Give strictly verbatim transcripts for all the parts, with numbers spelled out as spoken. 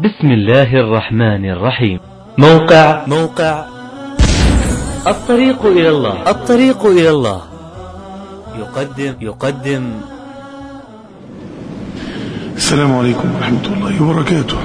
بسم الله الرحمن الرحيم. موقع موقع الطريق إلى الله الطريق إلى الله يقدم يقدم السلام عليكم ورحمة الله وبركاته.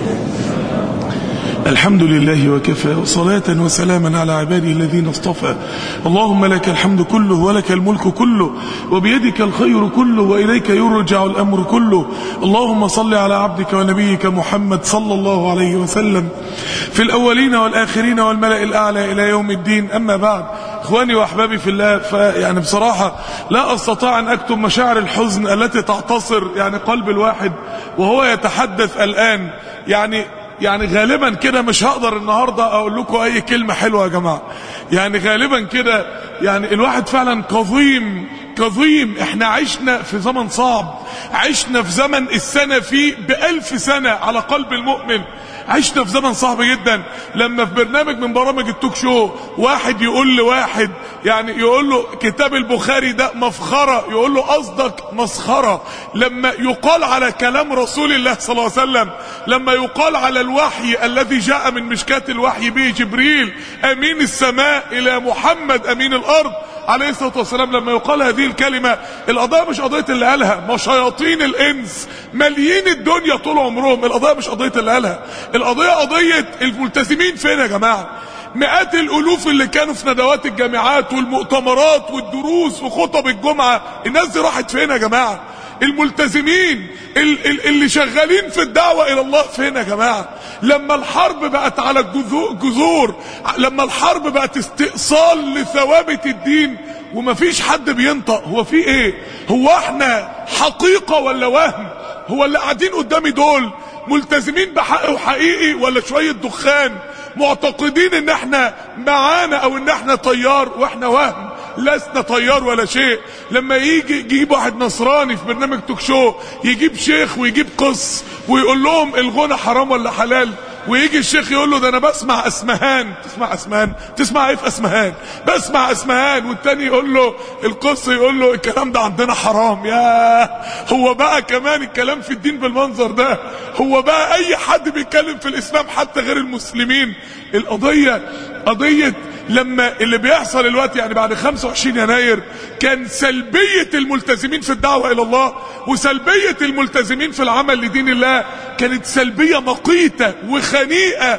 الحمد لله وكفى، وصلاة وسلاما على عباده الذين اصطفى. اللهم لك الحمد كله ولك الملك كله وبيدك الخير كله وإليك يرجع الأمر كله. اللهم صل على عبدك ونبيك محمد صلى الله عليه وسلم في الأولين والآخرين والملأ الأعلى إلى يوم الدين. أما بعد، إخواني وأحبابي في الله، فيعني بصراحة لا أستطيع أن أكتب مشاعر الحزن التي تعتصر يعني قلب الواحد وهو يتحدث الآن. يعني يعني غالبا كده مش هقدر النهاردة اقول لكم اي كلمة حلوة يا جماعة. يعني غالبا كده يعني الواحد فعلا كظيم كظيم. احنا عشنا في زمن صعب، عشنا في زمن السنة فيه بألف سنة على قلب المؤمن. عشنا في زمن صعب جدا. لما في برنامج من برامج التوك شو واحد يقول لواحد، يعني يقول له كتاب البخاري ده مفخرة، يقول له قصدك مسخرة. لما يقال على كلام رسول الله صلى الله عليه وسلم، لما يقال على الوحي الذي جاء من مشكاة الوحي به جبريل امين السماء الى محمد امين الارض عليه الصلاة والسلام، لما يقال هذه الكلمة، القضايا مش قضية اللي قالها، ما شياطين الانس مليين الدنيا طول عمرهم. القضايا مش قضية اللي قالها، القضية قضية الملتزمين فين يا جماعة. مئات الالوف اللي كانوا في ندوات الجامعات والمؤتمرات والدروس وخطب الجمعة، الناس دي راحت فين يا جماعة؟ الملتزمين اللي شغالين في الدعوة الى الله فين يا جماعة؟ لما الحرب بقت على الجذور، لما الحرب بقت استئصال لثوابت الدين ومفيش حد بينطق، هو في ايه؟ هو احنا حقيقة ولا وهم؟ هو اللي قاعدين قدامي دول ملتزمين بحق وحقيقي ولا شوية دخان معتقدين ان احنا معانا او ان احنا طيار واحنا وهم؟ لسنا طيار ولا شيء. لما يجي يجيب واحد نصراني في برنامج توك شو، يجيب شيخ ويجيب قس ويقول لهم الغنى حرام ولا حلال، ويجي الشيخ يقول له ده انا بسمع اسمهان. تسمع اسمهان؟ تسمع ايه في اسمهان؟ بسمع اسمهان. والتاني يقول له القس يقول له الكلام ده عندنا حرام. يا هو بقى كمان الكلام في الدين بالمنظر ده؟ هو بقى اي حد بيتكلم في الاسلام حتى غير المسلمين؟ القضية قضية لما اللي بيحصل الوقت، يعني بعد خمسة وعشرين يناير كان سلبية الملتزمين في الدعوة الى الله وسلبية الملتزمين في العمل لدين الله كانت سلبية مقيتة وخنيئة،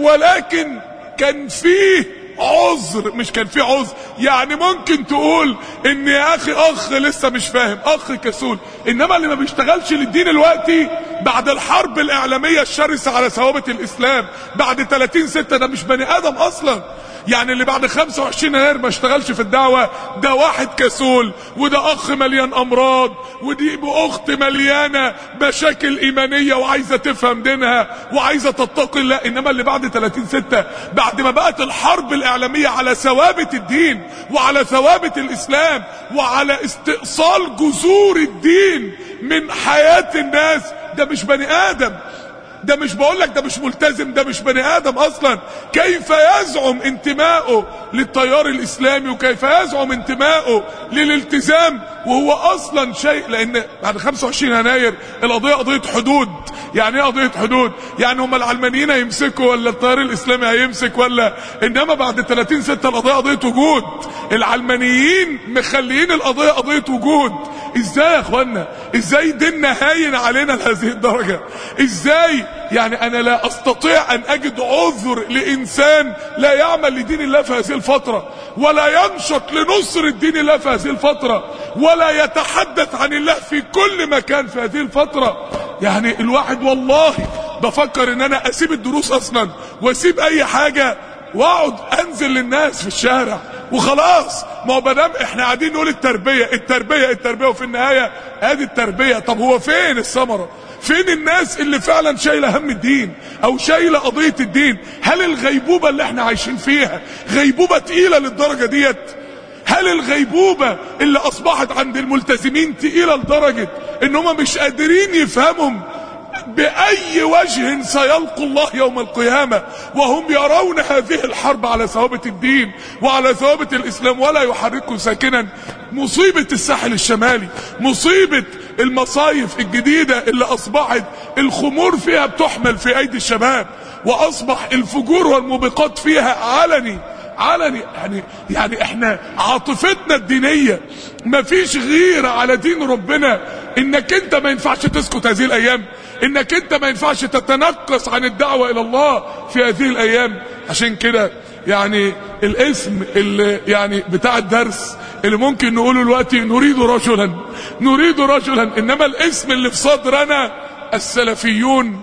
ولكن كان فيه عذر. مش كان فيه عذر، يعني ممكن تقول ان يا اخي اخ لسه مش فاهم، اخ كسول، انما اللي ما بيشتغلش للدين الوقتي بعد الحرب الاعلامية الشرسة على ثوابت الاسلام بعد ثلاثين ستة ده مش بني ادم اصلا. يعني اللي بعد خمسة وعشرين يناير ما اشتغلش في الدعوة ده واحد كسول، وده اخ مليان امراض، ودي اخت مليانة مشاكل ايمانية وعايزة تفهم دينها وعايزة تتقي الله. انما اللي بعد ثلاثين ستة بعد ما بقت الحرب الاعلامية على ثوابت الدين وعلى ثوابت الاسلام وعلى استئصال جذور الدين من حياة الناس، ده مش بني ادم. ده مش بقولك ده مش ملتزم، ده مش بني ادم اصلا. كيف يزعم انتمائه للتيار الاسلامي وكيف يزعم انتمائه للالتزام وهو اصلا شيء؟ لان بعد خمسة وعشرين يناير القضية قضية حدود. يعني ايه قضية حدود؟ يعني هم العلمانيين هيمسكوا ولا التيار الاسلامي هيمسك ولا؟ انما بعد ثلاثين ستة القضية قضية وجود. العلمانيين مخليين القضية قضية وجود. ازاي يا اخوانا؟ ازاي ديننا هاين علينا لهذه الدرجة؟ ازاي؟ يعني انا لا استطيع ان اجد عذر لانسان لا يعمل لدين الله في هذه الفترة، ولا ينشط لنصر الدين الله في هذه الفترة، ولا يتحدث عن الله في كل مكان في هذه الفترة. يعني الواحد والله بفكر ان انا اسيب الدروس اصلا واسيب اي حاجة واقعد انزل للناس في الشارع وخلاص. ما هو مادام احنا قاعدين نقول التربية التربية التربية وفي النهاية ادي التربية، طب هو فين الثمرة؟ فين الناس اللي فعلا شايله هم الدين او شايله قضية الدين؟ هل الغيبوبة اللي احنا عايشين فيها غيبوبة تقيلة للدرجة ديت؟ هل الغيبوبة اللي اصبحت عند الملتزمين تقيلة لدرجة ان هم مش قادرين يفهمهم بأي وجه سيلقوا الله يوم القيامة وهم يرون هذه الحرب على ثوابت الدين وعلى ثوابت الإسلام ولا يحركوا ساكنا؟ مصيبة الساحل الشمالي، مصيبة المصايف الجديدة اللي اصبحت الخمور فيها بتحمل في ايدي الشباب، واصبح الفجور والموبقات فيها علني علني يعني يعني احنا عاطفتنا الدينية مفيش غيرة على دين ربنا. انك انت ما ينفعش تسكت هذه الايام، انك انت ما ينفعش تتنقص عن الدعوة الى الله في هذه الايام. عشان كده يعني الاسم اللي يعني بتاع الدرس اللي ممكن نقوله دلوقتي نريد رجلا نريد رجلا، انما الاسم اللي في صدرنا السلفيون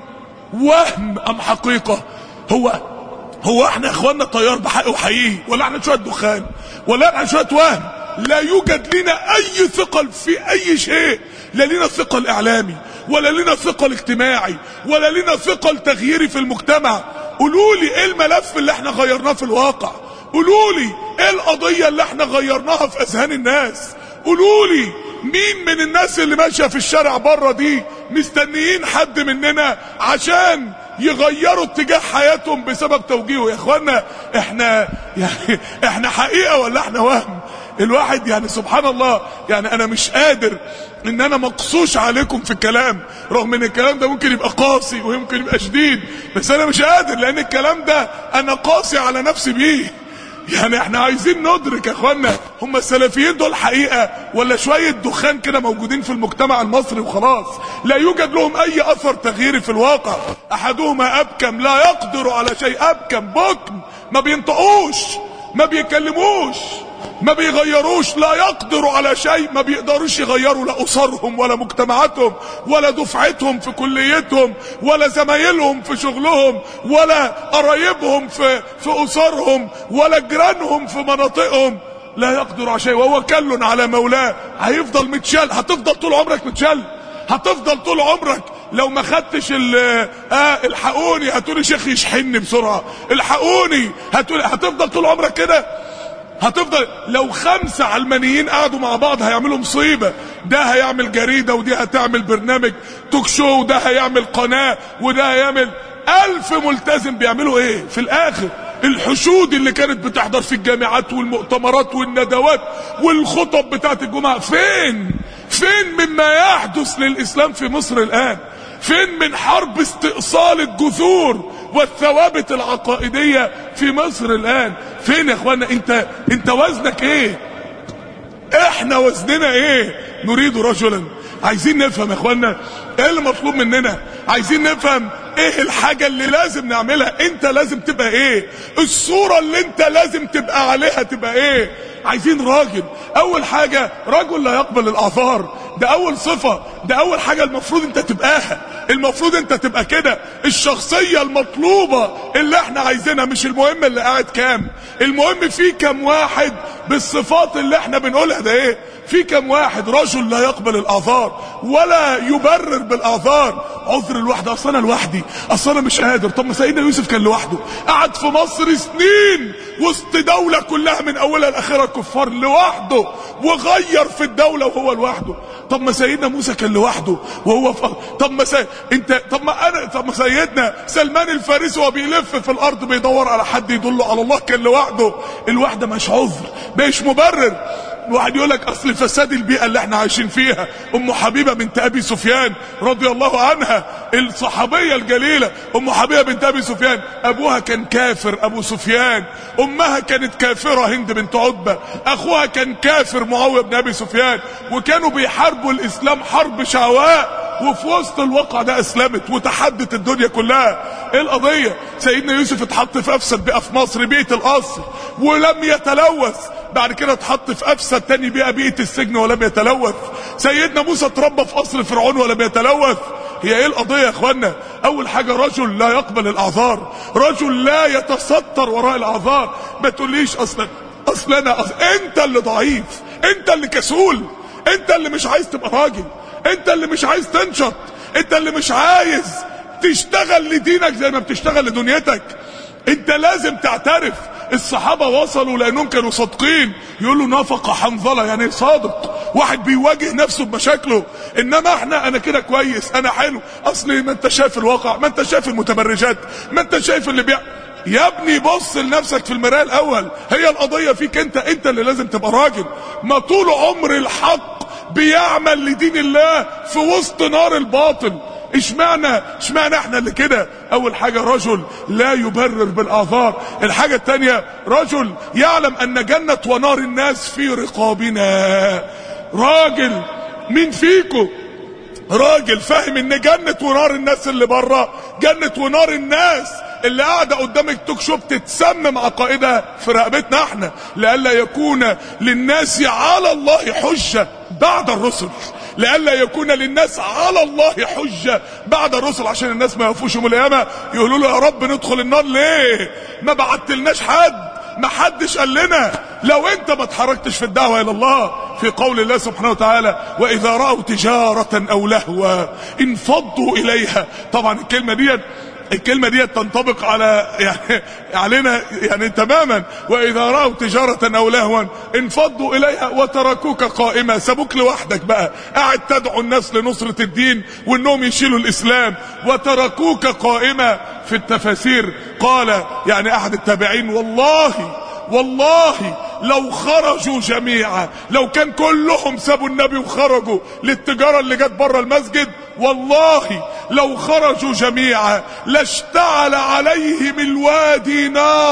وهم ام حقيقة؟ هو هو احنا يا اخواننا طيار بحق وحقيقي، ولا احنا شوية دخان، ولا احنا شوية وهم؟ لا يوجد لنا اي ثقل في اي شيء، لا لنا ثقل اعلامي، ولا لنا ثقل اجتماعي، ولا لنا ثقل تغييري في المجتمع. قولوا لي ايه الملف اللي احنا غيرناه في الواقع؟ قولوا لي ايه القضية اللي احنا غيرناها في اذهان الناس؟ قولوا لي مين من الناس اللي ماشية في الشارع بره دي مستنيين حد مننا عشان يغيروا اتجاه حياتهم بسبب توجيهه؟ يا اخوانا احنا يعني احنا حقيقة ولا احنا وهم؟ الواحد يعني سبحان الله، يعني انا مش قادر ان انا مقصوش عليكم في الكلام، رغم ان الكلام ده ممكن يبقى قاسي ويمكن يبقى شديد، بس انا مش قادر لان الكلام ده انا قاسي على نفسي بيه. يعني احنا عايزين ندرك يا اخوانا، هم السلفيين دول حقيقة ولا شوية دخان كده موجودين في المجتمع المصري وخلاص؟ لا يوجد لهم اي اثر تغييري في الواقع. احدهما ابكم لا يقدر على شيء، ابكم بكم ما بينطقوش، ما بيكلموش، ما بيغيروش، لا يقدروا على شيء، ما بيقدروش يغيروا لا اسرهم ولا مجتمعاتهم ولا دفعتهم في كليتهم ولا زمايلهم في شغلهم ولا قرايبهم في في اسرهم ولا جيرانهم في مناطقهم. لا يقدروا على شيء وهو كل على مولاه. هيفضل متشال، هتفضل طول عمرك متشال، هتفضل طول عمرك لو ما خدتش اه الحقوني هتقولي شيخ يشحنني بسرعه، الحقوني هتقولي، هتفضل طول عمرك كده. هتفضل لو خمسة علمانيين قعدوا مع بعض هيعملوا مصيبة، ده هيعمل جريدة ودي هتعمل برنامج توك شو وده هيعمل قناة وده هيعمل ألف ملتزم. بيعملوا ايه في الاخر؟ الحشود اللي كانت بتحضر في الجامعات والمؤتمرات والندوات والخطب بتاعت الجمعة فين؟ فين مما يحدث للإسلام في مصر الآن؟ فين من حرب استئصال الجذور والثوابت العقائدية في مصر الآن؟ فين يا اخوانا؟ انت انت وزنك ايه؟ احنا وزننا ايه؟ نريد رجلا. عايزين نفهم يا اخوانا ايه اللي مطلوب مننا، عايزين نفهم ايه الحاجة اللي لازم نعملها. انت لازم تبقى ايه؟ الصورة اللي انت لازم تبقى عليها تبقى ايه؟ عايزين راجل. اول حاجة رجل لا يقبل الاعذار، ده اول صفة، ده اول حاجة المفروض انت تبقاها، المفروض انت تبقى كده. الشخصية المطلوبة اللي احنا عايزينها، مش المهم اللي قاعد كام، المهم في كم واحد بالصفات اللي احنا بنقولها ده ايه؟ في كم واحد رجل لا يقبل الاعذار ولا يبرر بالاعذار. عذر الوحدة، اصل انا لوحدي، اصل انا مش قادر. طب ما سيدنا يوسف كان لوحده، قعد في مصر سنين وسط دولة كلها من اولها لاخرها كفار لوحده، وغير في الدولة وهو لوحده. طب ما سيدنا موسى كان لوحده وهو ف... طب ما سي... انت طب ما انا طب ما سيدنا سلمان الفارسي وهو بيلف في الارض بيدور على حد يدله على الله كان لوحده. الوحدة مش عذر، مش مبرر. واحد يقول لك اصل فساد البيئة اللي احنا عايشين فيها. ام حبيبة بنت ابي سفيان رضي الله عنها، الصحابية الجليلة ام حبيبة بنت ابي سفيان، ابوها كان كافر ابو سفيان، امها كانت كافرة هند بنت عتبة، اخوها كان كافر معاوية بن ابي سفيان، وكانوا بيحاربوا الاسلام حرب شعواء، وفي وسط الواقع ده اسلمت وتحدت الدنيا كلها. ايه القضية؟ سيدنا يوسف اتحط في افسد بيئة في مصر، بيئة القصر، ولم يتلوث. بعد كده اتحط في افسد تاني بيئة، بيئة السجن، ولم يتلوث. سيدنا موسى اتربى في قصر فرعون ولم يتلوث. هي ايه القضية يا اخوانا؟ اول حاجة رجل لا يقبل الاعذار، رجل لا يتستر وراء الاعذار. ما تقوليش اصلا اصلا انا أصل انت اللي ضعيف، انت اللي كسول، انت اللي مش عايز تبقى راجل، انت اللي مش عايز تنشط، انت اللي مش عايز تشتغل لدينك زي ما بتشتغل لدنيتك. انت لازم تعترف. الصحابة وصلوا لانهم كانوا صادقين، يقولوا نافق حنظلة، يعني صادق، واحد بيواجه نفسه بمشاكله. انما احنا انا كده كويس، انا حلو، اصلي ما انت شايف الواقع، ما انت شايف المتبرجات، ما انت شايف اللي بيع. يا ابني بص لنفسك في المراية الاول. هي القضية فيك انت، انت اللي لازم تبقى راجل. ما طول عمر الحق بيعمل لدين الله في وسط نار الباطل. اشمعنى اشمعنى احنا اللي كده؟ اول حاجة رجل لا يبرر بالاعذار. الحاجة التانية رجل يعلم ان جنة ونار الناس في رقابنا. راجل مين فيكم راجل فاهم ان جنة ونار الناس اللي بره، جنة ونار الناس اللي قاعدة قدام التوك شو بتتسمم عقائدها في رقبتنا احنا، لئلا يكون للناس على الله حجة بعد الرسل، لئلا يكون للناس على الله حجة بعد الرسل، عشان الناس ما يقفوش يوم القيامة يقولوا له يا رب ندخل النار ليه؟ ما بعتلناش حد، ما حدش قال لنا. لو انت ما اتحركتش في الدعوة الى الله، في قول الله سبحانه وتعالى واذا رأوا تجارة او لهوا انفضوا اليها. طبعا الكلمة دي الكلمة دي تنطبق على يعني علينا يعني تماما. واذا رأوا تجارة او لهوا انفضوا اليها وتركوك قائمة، سابوك لوحدك بقى قاعد تدعو الناس لنصرة الدين وانهم يشيلوا الاسلام، وتركوك قائمة. في التفاسير قال يعني احد التابعين والله والله لو خرجوا جميعا، لو كان كلهم سابوا النبي وخرجوا للتجارة اللي جت بره المسجد، والله لو خرجوا جميعا لاشتعل عليهم الوادي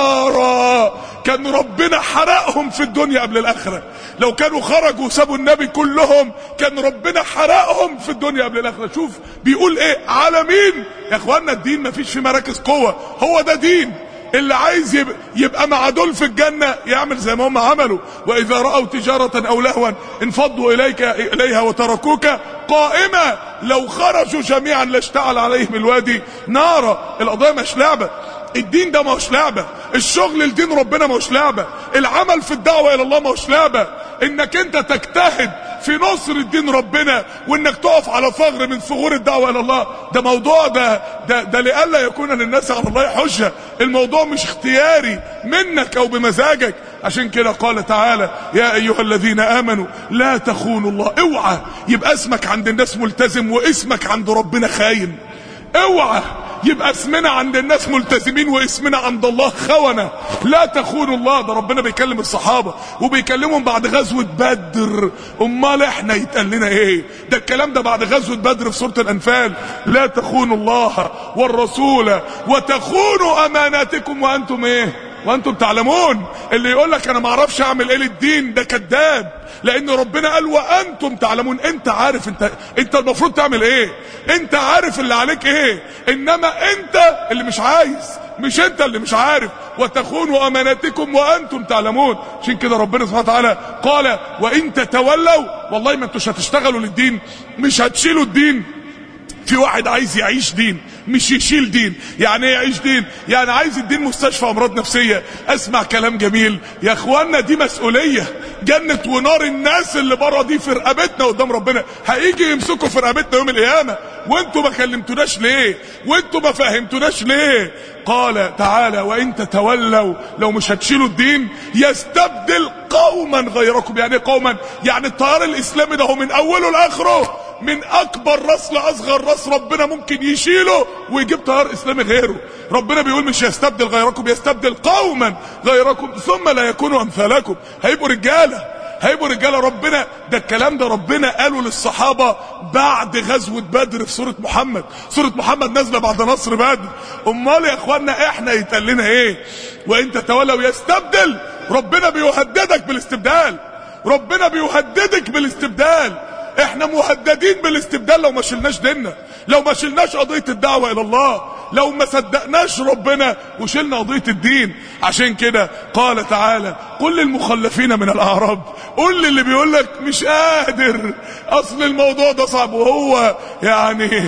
نارا، كان ربنا حرقهم في الدنيا قبل الاخرة. لو كانوا خرجوا وسابوا النبي كلهم كان ربنا حرقهم في الدنيا قبل الاخرة. شوف بيقول ايه على مين يا اخوانا؟ الدين مفيش فيه مراكز قوة، هو ده دين. اللي عايز يبقى مع دول في الجنة يعمل زي ما هم عملوا. واذا رأوا تجارة او لهوا انفضوا اليك اليها وتركوك قائمة، لو خرجوا جميعا لاشتعل عليهم الوادي نارا. القضية مش لعبة، الدين ده مش لعبة، الشغل لدين ربنا مش لعبة، العمل في الدعوة الى الله مش لعبة. انك انت تجتهد في نصر الدين ربنا وانك تقف على ثغر من ثغور الدعوة الى الله، ده موضوع ده ده, ده لئلا يكون للناس على الله حجة. الموضوع مش اختياري منك او بمزاجك. عشان كده قال تعالى يا ايها الذين امنوا لا تخونوا الله. اوعى يبقى اسمك عند الناس ملتزم واسمك عند ربنا خاين. اوعى يبقى اسمنا عند الناس ملتزمين واسمنا عند الله خونة. لا تخونوا الله. ده ربنا بيكلم الصحابة وبيكلمهم بعد غزوة بدر. امال احنا يتقال لنا ايه؟ ده الكلام ده بعد غزوة بدر في سورة الانفال. لا تخونوا الله والرسول وتخونوا اماناتكم وانتم ايه؟ وانتم تعلمون. اللي يقول لك انا ما اعرفش اعمل ايه للدين ده كذاب، لان ربنا قال وانتم تعلمون. انت عارف انت انت المفروض تعمل ايه، انت عارف اللي عليك ايه، انما انت اللي مش عايز، مش انت اللي مش عارف. وتخونوا اماناتكم وانتم تعلمون. عشان كده ربنا سبحانه وتعالى قال وان تتولوا، والله ما انتوش هتشتغلوا للدين، مش هتشيلوا الدين. في واحد عايز يعيش دين مش يشيل دين. يعني ايه يعيش دين؟ يعني عايز الدين مستشفى امراض نفسية. اسمع كلام جميل يا اخوانا، دي مسؤولية. جنة ونار الناس اللي بره دي في رقبتنا قدام ربنا، هيجي يمسكوا في رقبتنا يوم القيامة. وانتوا ما كلمتوناش ليه؟ وانتوا ما فهمتوناش ليه؟ قال تعالى وان تتولوا، لو مش هتشيلوا الدين يستبدل قوما غيركم. يعني قوما يعني التيار الاسلامي ده هو من اوله لاخره، من اكبر راس لاصغر راس ربنا ممكن يشيله ويجيب تيار اسلامي غيره. ربنا بيقول مش يستبدل غيركم، يستبدل قوما غيركم ثم لا يكونوا امثالكم. هيبقوا رجاله، هيبقوا رجاله. ربنا ده الكلام ده ربنا قاله للصحابه بعد غزوه بدر في سوره محمد. سوره محمد نازله بعد نصر بدر. امال يا اخوانا احنا يتقال لنا ايه؟ وان تتولوا يستبدل. ربنا بيهددك بالاستبدال، ربنا بيهددك بالاستبدال. احنا مهددين بالاستبدال لو ما شلناش ديننا، لو ما شلناش قضية الدعوة الى الله، لو ما صدقناش ربنا وشلنا قضية الدين. عشان كده قال تعالى قل للمخلفين من الاعراب، قل للي بيقول لك مش قادر اصل الموضوع ده صعب، وهو يعني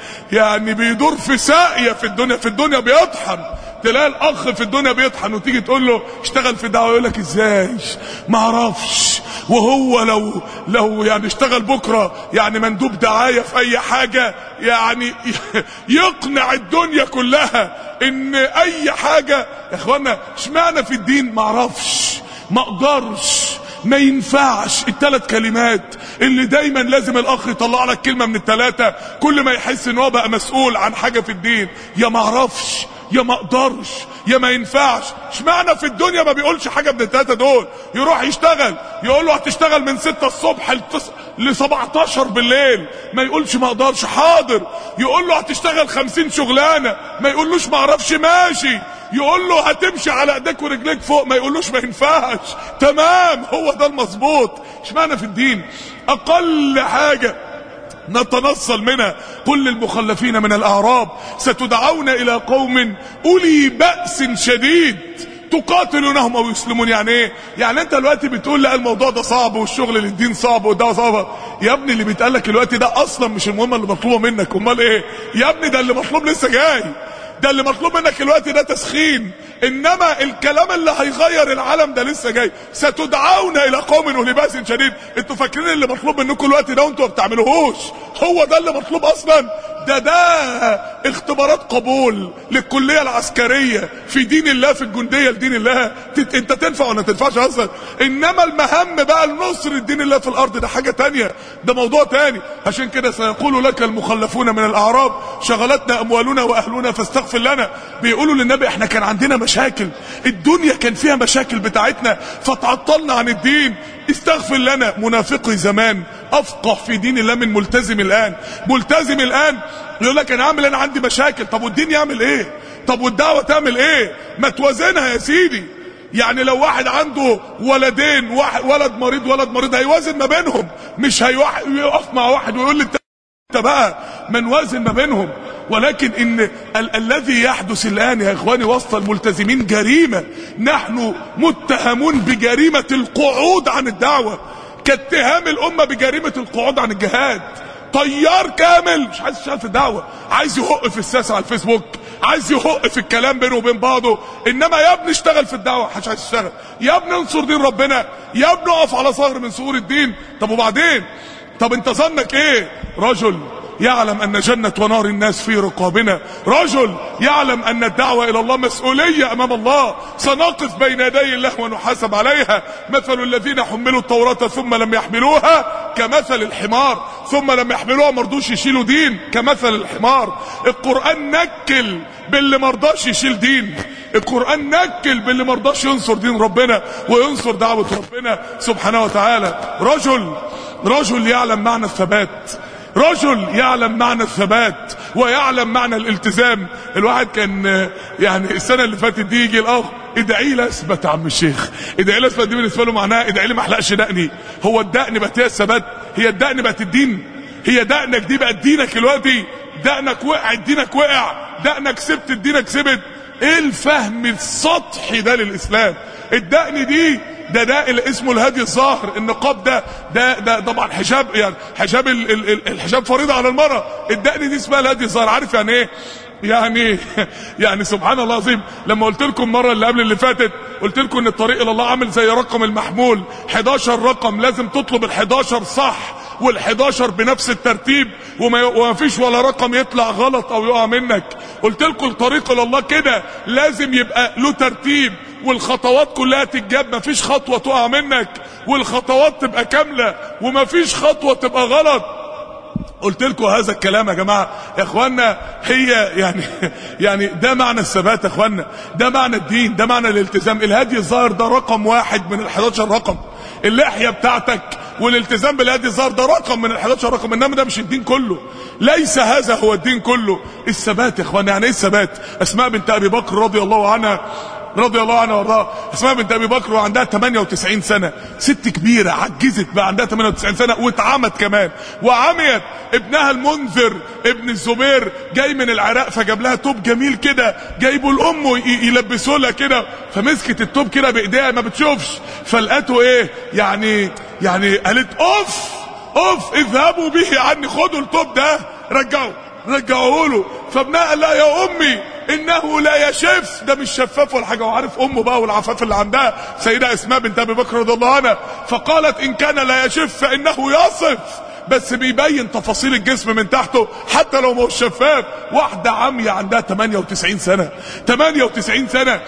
يعني بيدور في ساقية في الدنيا، في الدنيا بيطحن. تلاقي الاخ في الدنيا بيطحن وتيجي تقول له اشتغل في الدعوة يقول لك ازاي ما اعرفش. وهو لو لو يعني اشتغل بكره يعني مندوب دعايه في اي حاجه يعني يقنع الدنيا كلها ان اي حاجه. يا اخوانا اشمعنى في الدين ما اعرفش، ما اقدرش، ما ينفعش؟ الثلاث كلمات اللي دايما لازم الاخ يطلع لك كلمه من الثلاثه كل ما يحس ان هو بقى مسؤول عن حاجه في الدين. يا ما اعرفش يا ما اقدرش يا ما ينفعش. اشمعنى في الدنيا ما بيقولش حاجه من الثلاثه دول؟ يروح يشتغل يقول له هتشتغل من ستة الصبح ل سبعتاشر بالليل، ما يقولش ما اقدرش. حاضر. يقول له هتشتغل خمسين شغلانه، ما يقولوش ما اعرفش ماشي. يقول له هتمشي على ايديك ورجليك فوق، ما يقولوش ما ينفعش. تمام، هو ده المظبوط. اشمعنى في الدين اقل حاجه نتنصل منها قل للمخلفين من الاعراب ستدعون الى قوم اولي بأس شديد تقاتلونهم او يسلمون. يعني ايه؟ يعني انت دلوقتي بتقول لا الموضوع ده صعب والشغل للدين صعب وده صعب. يا ابني اللي بيتقال لك دلوقتي ده اصلا مش المهمه اللي مطلوبه منك. امال ايه يا ابني؟ ده اللي مطلوب لسه جاي. ده اللي مطلوب منك دلوقتي ده تسخين، انما الكلام اللي هيغير العالم ده لسه جاي. ستدعون الى قوم اولي بأس شديد. انتوا فاكرين اللي مطلوب منكم دلوقتي ده وانتوا ما بتعملوهوش؟ هو ده اللي مطلوب اصلا. ده ده اختبارات قبول للكليه العسكريه في دين الله، في الجنديه لدين الله. انت تنفع ولا تنفعش اصلا؟ انما المهام بقى النصر الدين الله في الارض ده حاجه تانية، ده موضوع تاني. عشان كده سيقول لك المخلفون من الاعراب شغلتنا اموالنا واهلنا فاستغفر لنا. بيقولوا للنبي احنا كان عندنا مشاكل، الدنيا كان فيها مشاكل بتاعتنا فتعطلنا عن الدين، استغفر لنا. منافقي زمان افقه في دين الله من ملتزم الان. ملتزم الان يقول لك انا عامل انا عندي مشاكل. طب والدين يعمل ايه؟ طب والدعوه تعمل ايه؟ ما توازنها يا سيدي. يعني لو واحد عنده ولدين، واحد ولد مريض ولد مريض، هيوازن ما بينهم، مش هيقف مع واحد ويقول لي انت بقى ما نوازن ما بينهم. ولكن ان ال الذي يحدث الان يا اخواني وسط الملتزمين جريمه. نحن متهمون بجريمه القعود عن الدعوه، كاتهام الامه بجريمه القعود عن الجهاد. طيار كامل مش عايز يشتغل في الدعوه، عايز يهق في السياسه على الفيسبوك، عايز يهق في الكلام بينه وبين بعضه. انما يا ابني اشتغل في الدعوه، مش عايز يشتغل. يا ابني انصر دين ربنا، يا ابني اقف على ثغر من ثغور الدين. طب وبعدين؟ طب انت ظنك ايه؟ رجل يعلم ان جنة ونار الناس في رقابنا، رجل يعلم ان الدعوة الى الله مسؤولية امام الله، سنقف بين يدي الله ونحاسب عليها. مثل الذين حملوا التوراة ثم لم يحملوها كمثل الحمار، ثم لم يحملوها مرضوش يشيلوا دين كمثل الحمار. القرآن نكل باللي مرضاش يشيل دين، القرآن نكل باللي مرضاش ينصر دين ربنا وينصر دعوة ربنا سبحانه وتعالى. رجل رجل يعلم معنى الثبات، رجل يعلم معنى الثبات ويعلم معنى الالتزام. الواحد كان يعني السنة اللي فاتت دي يجي الاخ ادعي لي اثبت يا عم الشيخ، ادعي لي اثبت. دي بالنسبه له معناها ادعي لي ما احلقش دقني. هو الدقن بقت هي الثبات؟ هي الدقن بقت الدين؟ هي دقنك دي بقت دينك دلوقتي؟ دقنك وقع دينك وقع، دقنك سبت دينك سبت. ايه الفهم السطحي ده للاسلام؟ الدقن دي ده ده اللي اسمه الهدي الظاهر. النقاب ده ده ده طبعا حجاب، يعني حجاب ال ال الحجاب فريضه على المراه. الدقن دي اسمها الهدي الظاهر. عارف يعني ايه؟ يعني يعني سبحان الله العظيم. لما قلت لكم المره اللي قبل اللي فاتت قلت لكم ان الطريق الى الله عامل زي رقم المحمول، حداشر رقم لازم تطلب الحداشر صح والحداشر بنفس الترتيب، وما فيش ولا رقم يطلع غلط او يقع منك. قلت لكم الطريق الى الله كده لازم يبقى له ترتيب، والخطوات كلها تتجاب، مفيش خطوة تقع منك، والخطوات تبقى كاملة ومفيش خطوة تبقى غلط. قلت لكم هذا الكلام يا جماعة يا اخوانا. هي يعني يعني ده معنى الثبات يا اخوانا، ده معنى الدين، ده معنى الالتزام. الهدي الظاهر ده رقم واحد من الحداشر رقم. اللحية بتاعتك والالتزام بالهدي الظاهر ده رقم من الحداشر رقم، انما ده مش الدين كله. ليس هذا هو الدين كله. الثبات يا اخوانا يعني ايه الثبات؟ اسماء بنت ابي بكر رضي الله عنها رضي الله عنها وارضاها، اسماء بنت ابي بكر وعندها ثمانية وتسعين سنة، ست كبيرة عجزت بقى عندها ثمانية وتسعين سنة واتعمت كمان وعميت. ابنها المنذر ابن الزبير جاي من العراق فجاب لها توب جميل كده جايبه لامه يلبسوا لها كده، فمسكت التوب كده بايديها ما بتشوفش، فلقته ايه يعني يعني قالت اوف اوف اذهبوا به عني، خدوا التوب ده رجعوا رجعوه له. فابنها قال لها يا امي انه لا يشف، ده مش شفاف ولا حاجه. وعارف امه بقى والعفاف اللي عندها سيده اسماء بنت ابي بكر رضي الله عنها، فقالت ان كان لا يشف فانه يصف، بس بيبين تفاصيل الجسم من تحته حتى لو ما هو شفاف. واحده عمية عندها ثمانية وتسعين سنة، ثمانية وتسعين سنة.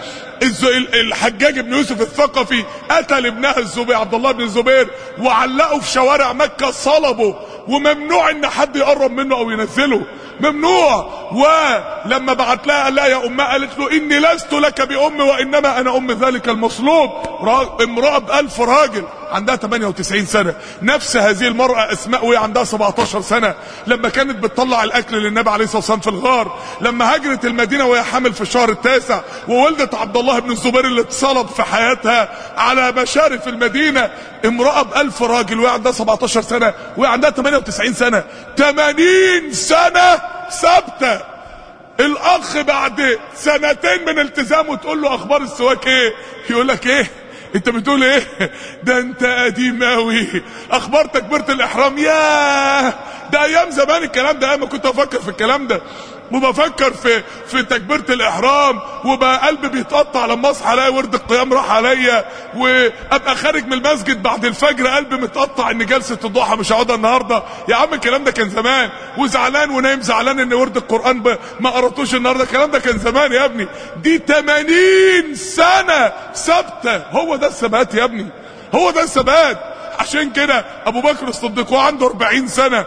الحجاج بن يوسف الثقفي قتل ابنها الزبير عبد الله بن الزبير وعلقه في شوارع مكة، صلبه، وممنوع ان حد يقرب منه او ينزله، ممنوع. ولما بعت لها قال لها يا امها، قالت له اني لست لك بام وانما انا ام ذلك المصلوب. امرأة بألف راجل عندها ثمانية وتسعين سنة. نفس هذه المرأة اسماء وهي عندها سبعتاشر سنة لما كانت بتطلع الاكل للنبي عليه الصلاة والسلام في الغار، لما هاجرت المدينة وهي حامل في الشهر التاسع وولدت عبد الله بن الزبير اللي اتصلب في حياتها على مشارف المدينة. امرأة بألف راجل وهي عندها سبعتاشر سنة وهي عندها ثمانية وتسعين سنة، ثمانين سنة ثابتة. الاخ بعد سنتين من التزامه تقول له اخبار السواك ايه؟ يقول لك ايه انت بتقول ايه؟ ده انت قديم اوي. اخبار تكبيرة الاحرام، ياه ده ايام زمان الكلام ده. انا كنت افكر في الكلام ده وبفكر في في تكبيرة الاحرام وبقى قلبي بيتقطع لما اصحى الاقي ورد القيام راح عليا، وابقى خارج من المسجد بعد الفجر قلبي متقطع ان جلسة الضحى مش هقعدها النهارده. يا عم الكلام ده كان زمان، وزعلان ونايم زعلان ان ورد القرآن ما قرأتوش النهارده. الكلام ده كان زمان يا ابني. دي ثمانين سنة ثابتة. هو ده الثبات يا ابني، هو ده الثبات. عشان كده ابو بكر الصديق وعنده أربعين سنة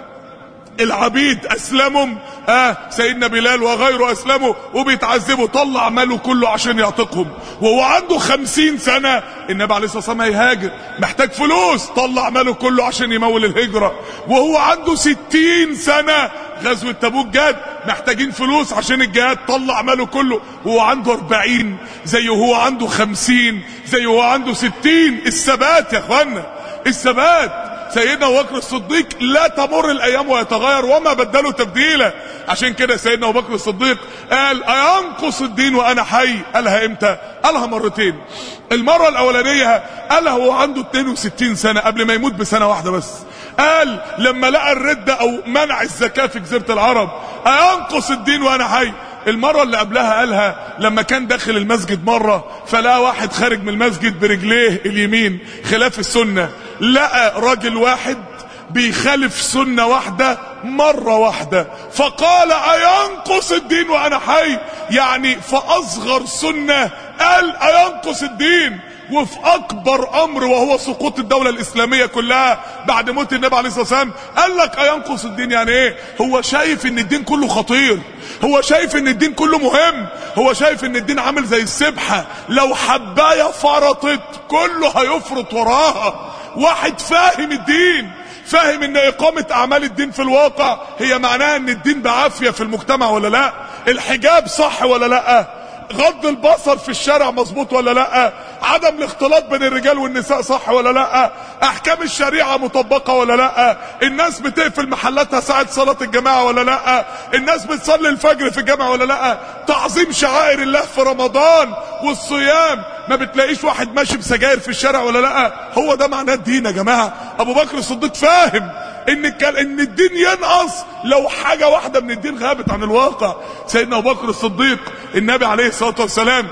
العبيد اسلمهم، اه سيدنا بلال وغيره اسلموا وبيتعذبوا، طلع ماله كله عشان يعتقهم. وهو عنده خمسين سنة النبي عليه الصلاة والسلام هيهاجر محتاج فلوس، طلع ماله كله عشان يمول الهجرة. وهو عنده ستين سنة غزوة تبوك جاد محتاجين فلوس عشان الجهاد، طلع ماله كله. وهو عنده أربعين زي هو عنده خمسين زي هو عنده ستين. الثبات يا اخوانا، الثبات. سيدنا ابو بكر الصديق لا تمر الايام ويتغير وما بدلوا تبديلا. عشان كده سيدنا ابو بكر الصديق قال اينقص الدين وانا حي؟ قالها امتى؟ قالها مرتين. المره الاولانيه قالها وهو عنده اثنين وستين سنة قبل ما يموت بسنه واحده بس. قال لما لقى الردة او منع الزكاة في جزيرة العرب اينقص الدين وانا حي. المرة اللي قبلها قالها لما كان داخل المسجد مرة فلقى واحد خارج من المسجد برجليه اليمين خلاف السنة، لقى راجل واحد بيخالف سنة واحدة مرة واحدة فقال اينقص الدين وانا حي؟ يعني فاصغر سنة قال اينقص الدين، وفي اكبر امر وهو سقوط الدولة الاسلامية كلها بعد موت النبي عليه الصلاة والسلام قال لك اينقص الدين. يعني ايه؟ هو شايف ان الدين كله خطير، هو شايف ان الدين كله مهم، هو شايف ان الدين عامل زي السبحة لو حباية فرطت كله هيفرط وراها. واحد فاهم الدين، فاهم ان اقامة اعمال الدين في الواقع هي معناها ان الدين بعافية في المجتمع ولا لا، الحجاب صح ولا لا، غض البصر في الشارع مظبوط ولا لا، عدم الاختلاط بين الرجال والنساء صح ولا لا، احكام الشريعة مطبقة ولا لا، الناس بتقفل محلاتها ساعة صلاة الجماعة ولا لا، الناس بتصلي الفجر في الجامع ولا لا، تعظيم شعائر الله في رمضان والصيام ما بتلاقيش واحد ماشي بسجاير في الشارع ولا لا. هو ده معناه الدين يا جماعة. ابو بكر الصديق فاهم ان ان الدين ينقص لو حاجة واحدة من الدين غابت عن الواقع. سيدنا ابو بكر الصديق النبي عليه الصلاة والسلام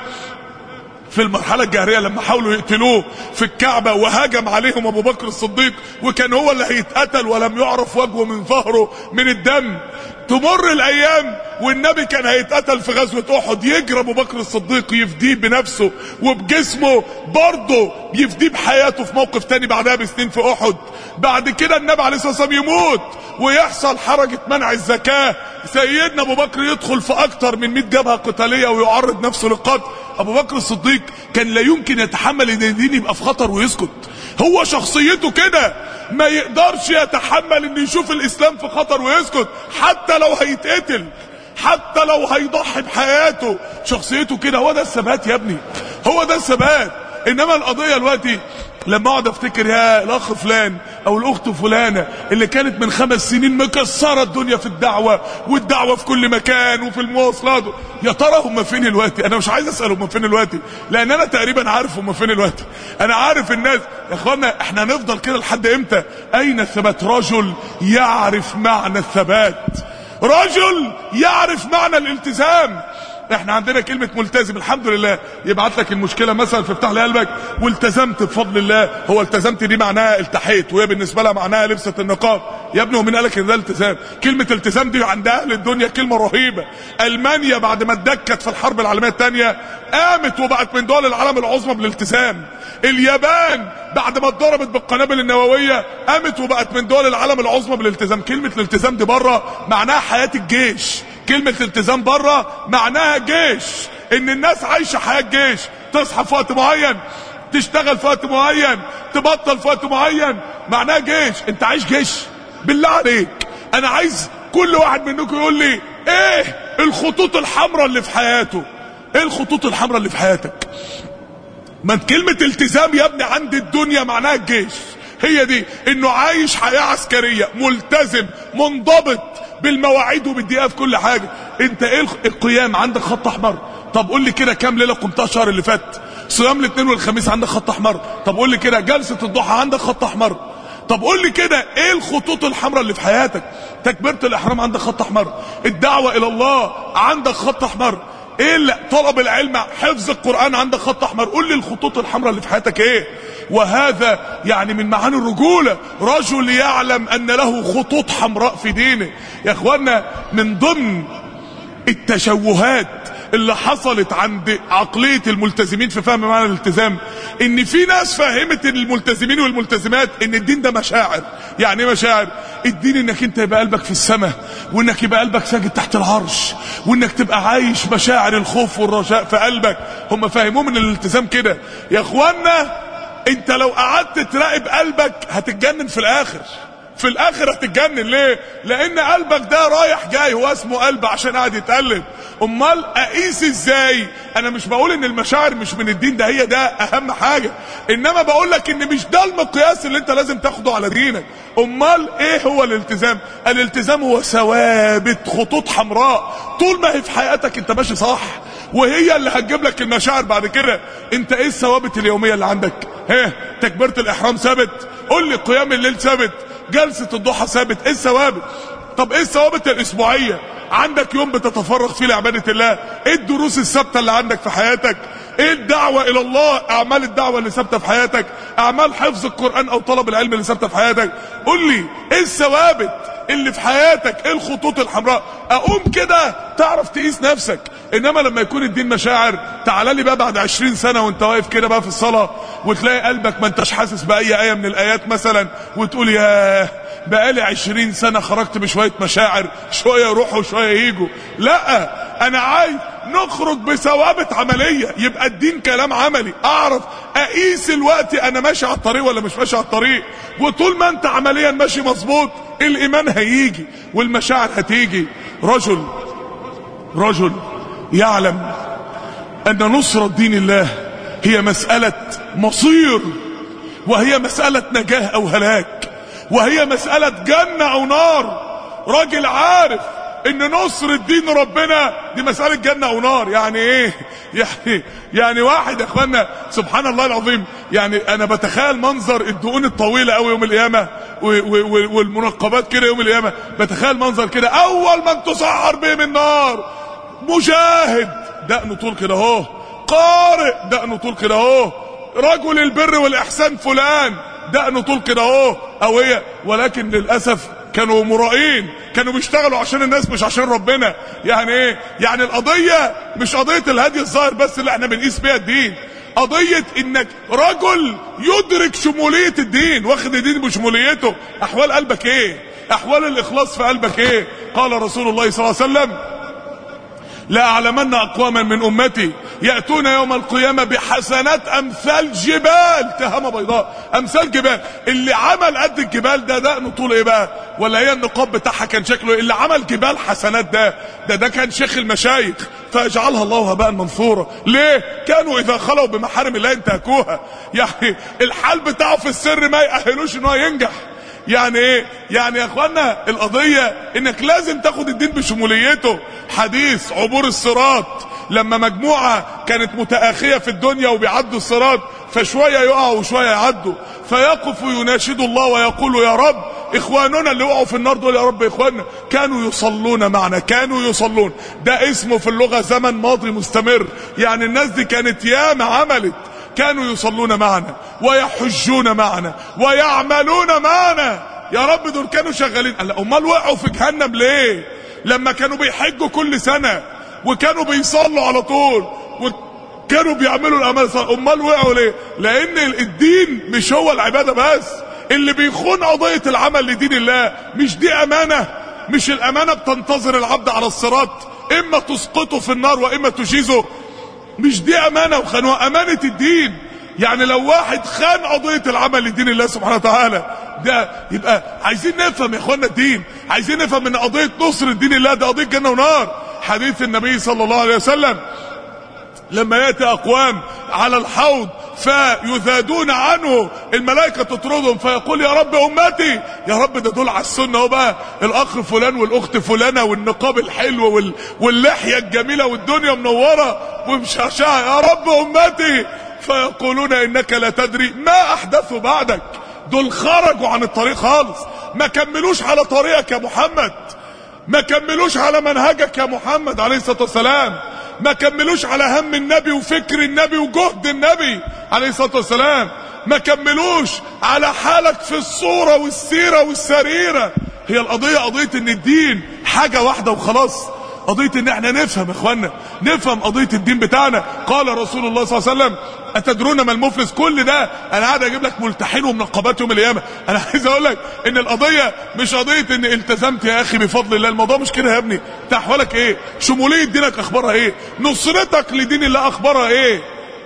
في المرحلة الجاهلية لما حاولوا يقتلوه في الكعبة وهاجم عليهم ابو بكر الصديق وكان هو اللي هيتقتل ولم يعرف وجهه من ظهره من الدم، تمر الايام والنبي كان هيتقتل في غزوة احد، يجري ابو بكر الصديق يفديه بنفسه وبجسمه برضه يفديه بحياته في موقف تاني بعدها بسنين في احد. بعد كده النبي عليه الصلاة والسلام يموت ويحصل حركة منع الزكاة، سيدنا ابو بكر يدخل في اكتر من مئة جبهة قتالية ويعرض نفسه للقتل. ابو بكر الصديق كان لا يمكن يتحمل ان الدين يبقى في خطر ويسكت، هو شخصيته كده ما يقدرش يتحمل ان يشوف الاسلام في خطر ويسكت حتى لو هيتقتل، حتى لو هيضحي بحياته. شخصيته كده. هو ده الثبات يا ابني، هو ده الثبات. انما القضية دلوقتي لما اقعد افتكر يا الاخ فلان او الاخت فلانة اللي كانت من خمس سنين مكسرة الدنيا في الدعوة والدعوة في كل مكان وفي المواصلات، يا ترى هم فين دلوقتي؟ انا مش عايز اسأل هم فين دلوقتي لان انا تقريبا عارف هم فين دلوقتي. انا عارف الناس. يا اخوانا احنا هنفضل كده لحد امتى؟ اين الثبات؟ رجل يعرف معنى الثبات، رجل يعرف معنى الالتزام. احنا عندنا كلمة ملتزم الحمد لله يبعت لك المشكلة مثلا في افتح لي قلبك والتزمت بفضل الله. هو التزمت دي معناها التحيت وهي بالنسبة لها معناها لبسة النقاب. يا ابني ومين قالك ان ده التزام؟ كلمة التزام دي عند اهل الدنيا كلمة رهيبة. المانيا بعد ما اتدكت في الحرب العالمية الثانية قامت وبقت من دول العالم العظمى بالالتزام. اليابان بعد ما اتضربت بالقنابل النووية قامت وبقت من دول العالم العظمى بالالتزام. كلمة الالتزام دي بره معناها حياة الجيش، كلمة التزام بره معناها جيش، ان الناس عايشة حياة جيش، تصحى في وقت معين، تشتغل في وقت معين، تبطل في وقت معين، معناها جيش. انت عايش جيش؟ بالله عليك انا عايز كل واحد منكم يقول لي ايه الخطوط الحمراء اللي في حياته، ايه الخطوط الحمراء اللي في حياتك؟ ما كلمة التزام يا ابني عند الدنيا معناها الجيش، هي دي، انه عايش حياة عسكرية، ملتزم، منضبط بالمواعيد وبالدقيقة في كل حاجة. انت ايه القيام عندك خط احمر؟ طب قول لي كده كام ليلة قمتها الشهر اللي فات؟ صيام الاثنين والخميس عندك خط احمر؟ طب قول لي كده جلسة الضحى عندك خط احمر؟ طب قول لي كده ايه الخطوط الحمراء اللي في حياتك؟ تكبيرة الاحرام عندك خط احمر؟ الدعوة الى الله عندك خط احمر؟ ايه اللي طلب العلم، حفظ القرآن عندك خط احمر؟ قول لي الخطوط الحمراء اللي في حياتك ايه. وهذا يعني من معاني الرجولة، رجل يعلم ان له خطوط حمراء في دينه. يا اخوانا من ضمن التشوهات اللي حصلت عند عقلية الملتزمين في فهم معنى الالتزام، ان في ناس فهمت الملتزمين والملتزمات ان الدين ده مشاعر. يعني ايه مشاعر؟ الدين انك انت يبقى قلبك في السماء، وانك يبقى قلبك ساجد تحت العرش، وانك تبقى عايش مشاعر الخوف والرجاء في قلبك. هم فهموه من الالتزام كده. يا اخوانا انت لو قعدت تراقب قلبك هتتجنن في الاخر، في الاخر هتتجنن. ليه؟ لان قلبك ده رايح جاي، هو اسمه قلب عشان قاعد يتقلب. امال اقيس ازاي؟ انا مش بقول ان المشاعر مش من الدين، ده هي ده اهم حاجة، انما بقول لك ان مش ده المقياس اللي انت لازم تاخده على دينك. امال ايه هو الالتزام؟ الالتزام هو ثوابت، خطوط حمراء طول ما هي في حياتك انت ماشي صح، وهي اللي هتجيب لك المشاعر بعد كده. انت ايه الثوابت اليومية اللي عندك؟ ها، تكبيرة الاحرام ثابت؟ قول لي قيام الليل ثابت؟ جلسة الضحى ثابت؟ ايه الثوابت؟ طب ايه الثوابت الاسبوعية؟ عندك يوم بتتفرغ فيه لعبادة الله؟ ايه الدروس الثابتة اللي عندك في حياتك؟ ايه الدعوة الى الله، اعمال الدعوة اللي ثابتة في حياتك؟ اعمال حفظ القرآن او طلب العلم اللي ثابتة في حياتك؟ قول لي ايه الثوابت اللي في حياتك، ايه الخطوط الحمراء؟ اقوم كده تعرف تقيس نفسك. انما لما يكون الدين مشاعر، تعال لي بقى بعد عشرين سنة وانت واقف كده بقى في الصلاة وتلاقي قلبك ما انتش حاسس بأي آية من الآيات مثلا، وتقول ياه بقالي عشرين سنة خرجت بشوية مشاعر، شوية يروحوا وشوية ييجوا. لا، انا عايز نخرج بثوابت عملية، يبقى الدين كلام عملي، اعرف اقيس الوقت انا ماشي على الطريق ولا مش ماشي على الطريق. وطول ما انت عمليا ماشي مظبوط الايمان هيجي والمشاعر هتيجي. رجل رجل يعلم ان نصرة دين الله هي مسألة مصير، وهي مسألة نجاة او هلاك، وهي مسألة جنة او نار. راجل عارف ان نصر الدين ربنا دي مسألة جنة او نار. يعني ايه؟ يعني يعني واحد يا اخوانا سبحان الله العظيم، يعني انا بتخيل منظر الدقون الطويلة قوي يوم القيامة والمنقبات كده يوم القيامة، بتخيل منظر كده اول من تسعر بهم النار مجاهد دقنه طول كده اهو، قارئ دقنه طول كده اهو، رجل البر والاحسان فلان دقنه طول كده اهو، او هي. ولكن للاسف كانوا مرائين، كانوا بيشتغلوا عشان الناس مش عشان ربنا. يعني ايه؟ يعني القضية مش قضية الهدي الظاهر بس اللي احنا بنقيس بيها الدين، قضية انك رجل يدرك شمولية الدين، واخد الدين بشموليته. احوال قلبك ايه؟ احوال الاخلاص في قلبك ايه؟ قال رسول الله صلى الله عليه وسلم لا اعلمن اقواما من امتي يأتون يوم القيامة بحسنات امثال جبال تهامة بيضاء. امثال جبال، اللي عمل قد الجبال ده دقنه طول ايه بقى؟ ولا هي النقاب بتاعها كان شكله؟ اللي عمل جبال حسنات ده ده ده كان شيخ المشايخ، فيجعلها الله هباء منثورا. ليه؟ كانوا اذا خلوا بمحارم الله انتهكوها. يعني الحال بتاعه في السر ما يأهلوش ان هو ينجح. يعني ايه؟ يعني يا اخوانا القضية انك لازم تاخد الدين بشموليته. حديث عبور الصراط، لما مجموعة كانت متآخية في الدنيا وبيعدوا الصراط، فشوية يقعوا وشوية يعدوا، فيقف يناشد الله ويقول يا رب اخواننا اللي وقعوا في النار دول يا رب اخواننا كانوا يصلون معنا، كانوا يصلون. ده اسمه في اللغة زمن ماضي مستمر، يعني الناس دي كانت ياما عملت، كانوا يصلون معنا ويحجون معنا ويعملون معنا. يا رب دول كانوا شغالين. قال امال وقعوا في جهنم ليه؟ لما كانوا بيحجوا كل سنة وكانوا بيصلوا على طول وكانوا بيعملوا الأعمال الصالحة، امال وقعوا ليه؟ لان الدين مش هو العبادة بس. اللي بيخون قضية العمل لدين الله مش دي امانة؟ مش الامانة بتنتظر العبد على الصراط، اما تسقطه في النار واما تجيزه. مش دي امانة وخانوها، امانة الدين. يعني لو واحد خان قضية العمل لدين الله سبحانه وتعالى، ده يبقى عايزين نفهم يا اخوانا الدين، عايزين نفهم ان قضية نصر الدين الله ده قضية جنة ونار. حديث النبي صلى الله عليه وسلم لما يأتي اقوام على الحوض فيذادون عنه، الملائكة تطردهم فيقول يا رب امتي، يا رب ده دول على السنة اهو بقى، الاخ فلان والاخت فلانة والنقاب الحلو وال... واللحية الجميلة والدنيا منورة ومشعشعة، يا رب امتي، فيقولون انك لا تدري ما احدثوا بعدك. دول خرجوا عن الطريق خالص، ما كملوش على طريقك يا محمد، ما كملوش على منهجك يا محمد عليه الصلاة والسلام، ما كملوش على هم النبي وفكر النبي وجهد النبي عليه الصلاة والسلام، ما كملوش على حالك في الصورة والسيرة والسريرة. هي القضية قضية ان الدين حاجة واحدة وخلاص، قضية ان احنا نفهم يا اخوانا، نفهم قضية الدين بتاعنا. قال رسول الله صلى الله عليه وسلم اتدرون ما المفلس؟ كل ده انا قاعد اجيب لك ملتحين ومنقبات يوم القيامه. انا عايز اقول لك ان القضيه مش قضيه ان التزمت يا اخي بفضل الله، الموضوع مش كده يا ابني. انت احوالك ايه؟ شموليه دينك اخبارها ايه؟ نصرتك لدين الله اخبارها ايه؟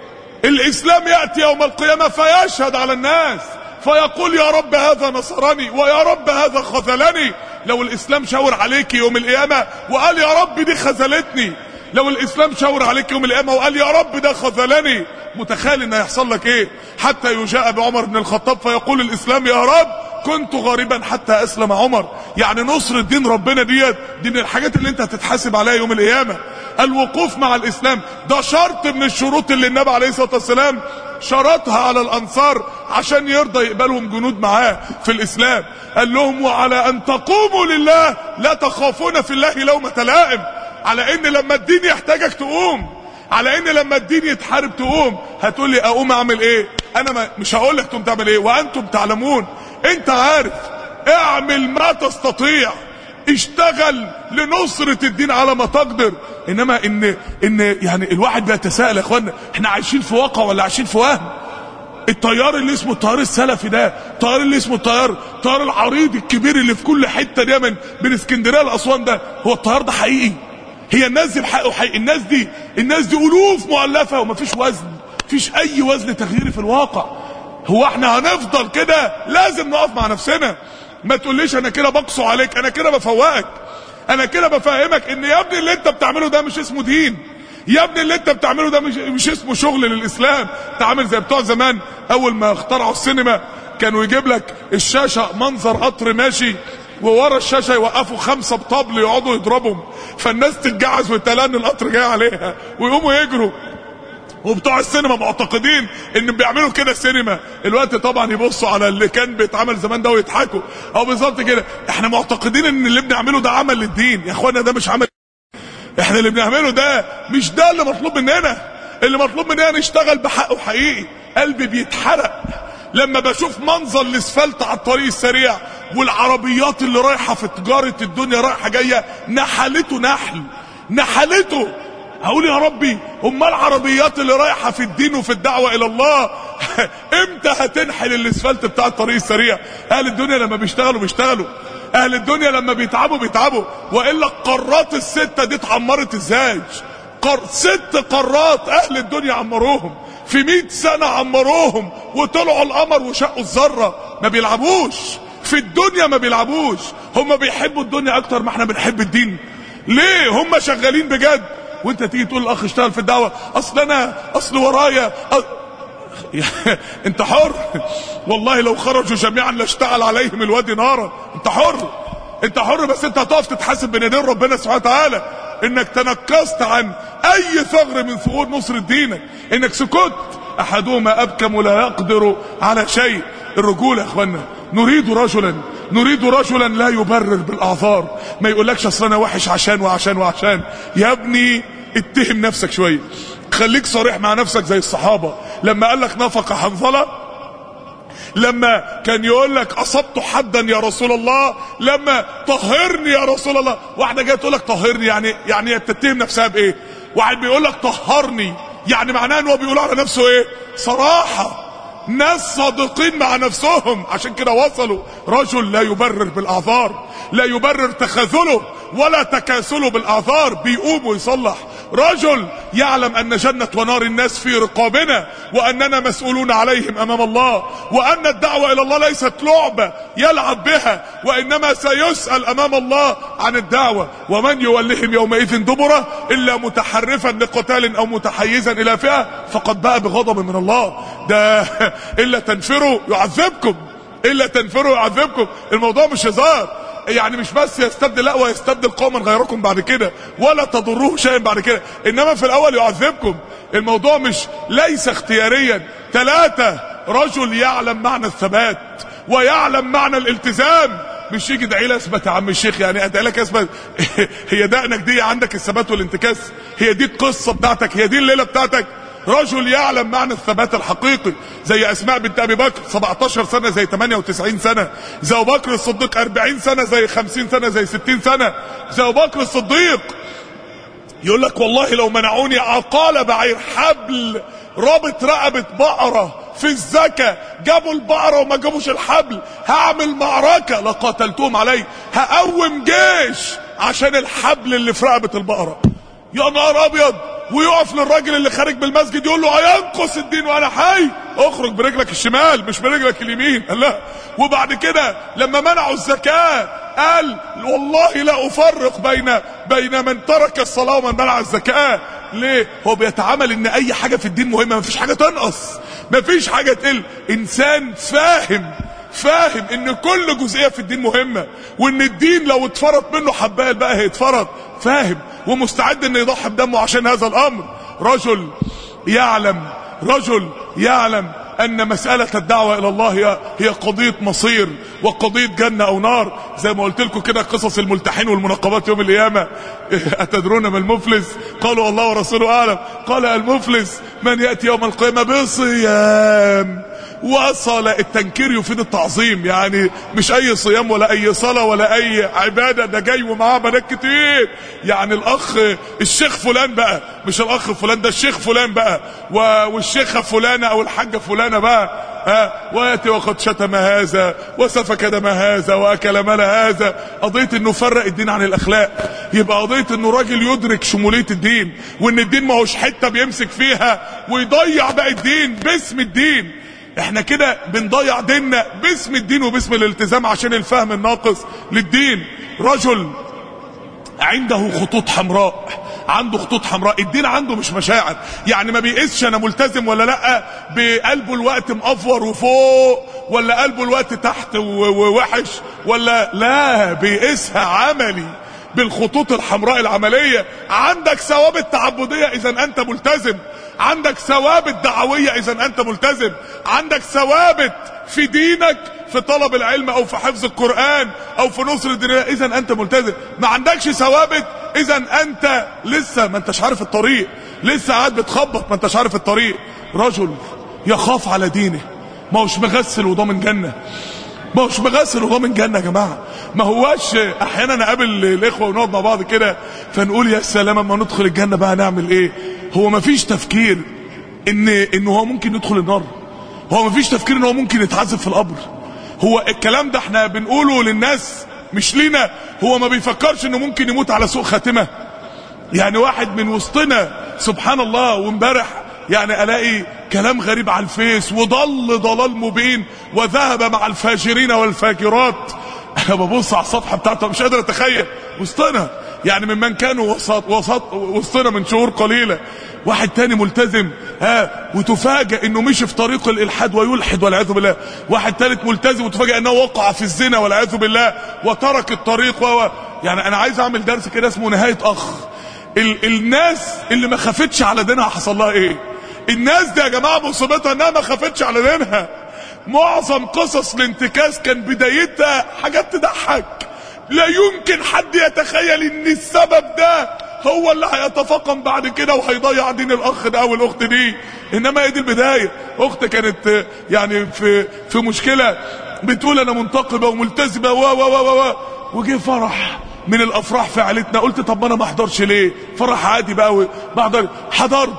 الاسلام ياتي يوم القيامه فيشهد على الناس فيقول يا رب هذا نصرني ويا رب هذا خذلني. لو الاسلام شاور عليك يوم القيامه وقال يا رب دي خذلتني، لو الاسلام شاور عليك يوم القيامه وقال يا رب ده خذلني، متخيل ان هيحصل لك ايه؟ حتى يجاء بعمر بن الخطاب فيقول الاسلام يا رب كنت غريبا حتى اسلم عمر. يعني نصر الدين ربنا ديت دي من الحاجات اللي انت هتتحاسب عليها يوم القيامه. الوقوف مع الاسلام ده شرط من الشروط اللي النبي عليه الصلاه والسلام شرطها على الانصار عشان يرضى يقبلهم جنود معاه في الاسلام. قال لهم وعلى ان تقوموا لله لا تخافون في الله لومة لائم، على ان لما الدين يحتاجك تقوم، على ان لما الدين يتحارب تقوم. هتقول لي اقوم اعمل ايه؟ انا ما مش هقول لك تقوم تعمل ايه وانتم تعلمون، انت عارف. اعمل ما تستطيع، اشتغل لنصرة الدين على ما تقدر. انما ان ان يعني الواحد بيتساءل يا اخوانا، احنا عايشين في واقع ولا عايشين في وهم؟ التيار اللي اسمه التيار السلفي ده، التيار اللي اسمه التيار التيار العريض الكبير اللي في كل حته دي من من اسكندريه لاسوان ده، هو التيار ده حقيقي؟ هي الناس دي بحقه حقيقي؟ الناس دي الناس دي الوف مؤلفه ومفيش وزن، مفيش اي وزن تغييري في الواقع. هو احنا هنفضل كده؟ لازم نقف مع نفسنا. ما تقوليش انا كده بقسو عليك، انا كده بفوقك، انا كده بفهمك ان يا ابني اللي انت بتعمله ده مش اسمه دين، يا ابني اللي انت بتعمله ده مش, مش اسمه شغل للاسلام. انت عامل زي بتوع زمان اول ما اخترعوا السينما، كانوا يجيب لك الشاشه منظر قطر ماشي وورا الشاشه يوقفوا خمسه بطبل يقعدوا يضربهم، فالناس تتجعز وتلان القطر جاي عليها ويقوموا يجروا. وبتوع السينما معتقدين ان بيعملوا كده سينما. الوقت طبعا يبصوا على اللي كان بيتعمل زمان ده ويضحكوا. او بالظبط كده احنا معتقدين ان اللي بنعمله ده عمل للدين. يا اخوانا ده مش عمل، احنا اللي بنعمله ده مش ده اللي مطلوب مننا. اللي مطلوب مننا نشتغل بحقه حقيقي. قلبي بيتحرق لما بشوف منظر الاسفلت على الطريق السريع والعربيات اللي رايحه في تجاره الدنيا رايحه جايه نحلته نحل نحلته. هقول يا ربي امال العربيات اللي رايحه في الدين وفي الدعوه الى الله امتى هتنحل الاسفلت بتاع الطريق السريع؟ اهل الدنيا لما بيشتغلوا بيشتغلوا، اهل الدنيا لما بيتعبوا بيتعبوا. والا القارات السته دي اتعمرت ازاي؟ قر... ست قارات اهل الدنيا عمروهم في مئة سنه، عمروهم وطلعوا القمر وشقوا الذره. ما بيلعبوش في الدنيا، ما بيلعبوش. هم بيحبوا الدنيا اكتر ما احنا بنحب الدين. ليه؟ هم شغالين بجد، وانت تيجي تقول الاخ اشتغل في الدعوه، اصل انا اصل ورايا أ... انت حر. والله لو خرجوا جميعا لاشتعل عليهم الوادي نارا. انت حر، انت حر، بس انت هتقف تتحاسب بين يدين ربنا سبحانه وتعالى انك تنكست عن اي ثغر من ثغور نصر دينك، انك سكت. احدهما ابكم ولا يقدر على شيء. الرجوله يا اخوانا، نريد رجلا نريد رجلا لا يبرر بالاعذار. ما يقولكش اصل انا وحش عشان وعشان وعشان. يا ابني اتهم نفسك شويه، خليك صريح مع نفسك زي الصحابه لما قال لك نفق حنظله، لما كان يقول لك اصبت حدا يا رسول الله، لما طهرني يا رسول الله. واحده جايه تقول لك طهرني، يعني يعني تتهم نفسها بايه؟ واحد بيقول لك طهرني يعني معناه ان هو بيقول على نفسه ايه؟ صراحه. ناس صادقين مع نفسهم، عشان كده وصلوا. رجل لا يبرر بالاعذار، لا يبرر تخاذله ولا تكاسله بالاعذار، بيقوم ويصلح. رجل يعلم ان جنة ونار الناس في رقابنا، واننا مسؤولون عليهم امام الله، وان الدعوة الى الله ليست لعبة يلعب بها، وانما سيسأل امام الله عن الدعوة. ومن يولهم يومئذ دبره الا متحرفا لقتال او متحيزا الى فئة فقد باء بغضب من الله. ده الا تنفروا يعذبكم، الا تنفروا يعذبكم. الموضوع مش هزار، يعني مش بس يستبدل، لا ويستبدل قوما غيركم بعد كده، ولا تضروه شيئا بعد كده، انما في الاول يعذبكم. الموضوع مش ليس اختياريا. ثلاثة، رجل يعلم معنى الثبات ويعلم معنى الالتزام. مش يجي دعي لي اثبت يا عم الشيخ، يعني ادعي لك اثبت؟ هي دقنك دي عندك الثبات والانتكاس؟ هي دي القصة بتاعتك؟ هي دي الليلة بتاعتك؟ رجل يعلم معنى الثبات الحقيقي، زي اسماء بنت ابي بكر سبعتاشر سنة زي ثمانية وتسعين سنة، زي ابو بكر الصديق أربعين سنة زي خمسين سنة زي ستين سنة. زي ابو بكر الصديق يقول لك والله لو منعوني عقال بعير، حبل رابط رقبة بقرة في الزكاة، جابوا البقرة وما جابوش الحبل، هعمل معركة لقاتلتهم عليه، هقوم جيش عشان الحبل اللي في رقبة البقرة. يا نهار ابيض! ويقف للراجل اللي خارج بالمسجد يقول له هينقص الدين وانا حي، اخرج برجلك الشمال مش برجلك اليمين. لا. وبعد كده لما منعوا الزكاة قال والله لا افرق بين بين من ترك الصلاة ومن منع الزكاة. ليه؟ هو بيتعامل ان اي حاجة في الدين مهمة، مفيش حاجة تنقص، مفيش حاجة تقل. انسان فاهم فاهم ان كل جزئية في الدين مهمة، وان الدين لو اتفرط منه حبال بقى هيتفرط. فاهم ومستعد ان يضحي بدمه عشان هذا الامر. رجل يعلم رجل يعلم ان مسألة الدعوة الى الله هي هي قضية مصير وقضية جنة او نار. زي ما قلت لكم كده قصص الملتحين والمنقبات يوم القيامة. اتدرون ما المفلس؟ قالوا الله ورسوله اعلم. قال المفلس من يأتي يوم القيامة بصيام. وصل التنكير يفيد التعظيم، يعني مش اي صيام ولا اي صلاة ولا اي عبادة، ده جاي ومعاه بنات كتير. يعني الاخ الشيخ فلان بقى، مش الاخ فلان، ده الشيخ فلان بقى، والشيخة فلانة او الحاجة فلانة بقى. ها وياتي وقد شتم هذا وسفك دم هذا واكل مال هذا. قضية انه فرق الدين عن الاخلاق، يبقى قضية انه راجل يدرك شمولية الدين، وان الدين ما هوش حتة بيمسك فيها ويضيع باقي الدين باسم الدين. احنا كده بنضيع ديننا باسم الدين وباسم الالتزام عشان الفهم الناقص للدين. رجل عنده خطوط حمراء، عنده خطوط حمراء. الدين عنده مش مشاعر، يعني ما بيقيسش انا ملتزم ولا لا بقلبه الوقت مقفور وفوق، ولا قلبه الوقت تحت ووحش، ولا لا، بيقيسها عملي بالخطوط الحمراء العملية. عندك ثوابت تعبدية اذا انت ملتزم، عندك ثوابت دعوية اذا انت ملتزم، عندك ثوابت في دينك في طلب العلم او في حفظ القرآن او في نصر الدين اذا انت ملتزم. ما عندكش ثوابت اذا انت لسه ما انتش عارف الطريق، لسه قاعد بتخبط ما انتش عارف الطريق. رجل يخاف على دينه، ما هوش مغسل وضامن جنة، ما هوش مغسل وضامن جنة يا جماعة. ما هواش احيانا نقابل الاخوة ونقعد مع بعض كده فنقول يا سلام اما ندخل الجنة بقى نعمل ايه. هو ما فيش تفكير ان انه هو ممكن يدخل النار، هو ما فيش تفكير ان هو ممكن يتعذب في القبر. هو الكلام ده احنا بنقوله للناس مش لينا. هو ما بيفكرش انه ممكن يموت على سوء خاتمة. يعني واحد من وسطنا سبحان الله، وامبارح يعني الاقي كلام غريب على الفيس وضل ضلال مبين وذهب مع الفاجرين والفاجرات. انا ببص على الصفحة بتاعته مش قادر اتخيل. وسطنا يعني ممن كانوا وسط وسط وسطنا من شهور قليلة. واحد تاني ملتزم ها وتفاجئ انه مشي في طريق الالحاد ويلحد والعياذ بالله. واحد ثالث ملتزم وتفاجئ انه وقع في الزنا والعياذ بالله وترك الطريق و يعني انا عايز اعمل درس كده اسمه نهاية اخ. ال الناس اللي ما خافتش على دينها حصل لها ايه؟ الناس دي يا جماعة مصيبتها انها ما خافتش على دينها. معظم قصص الانتكاس كان بدايتها حاجات تضحك. لا يمكن حد يتخيل ان السبب ده هو اللي هيتفاقم بعد كده وهيضيع دين الاخ ده او الاخت دي. انما هي دي البدايه. اخت كانت يعني في في مشكله بتقول انا منتقبه وملتزمه و و و و وجه فرح من الافراح في عيلتنا. قلت طب انا ما احضرش ليه؟ فرح عادي بقى بحضر. حضرت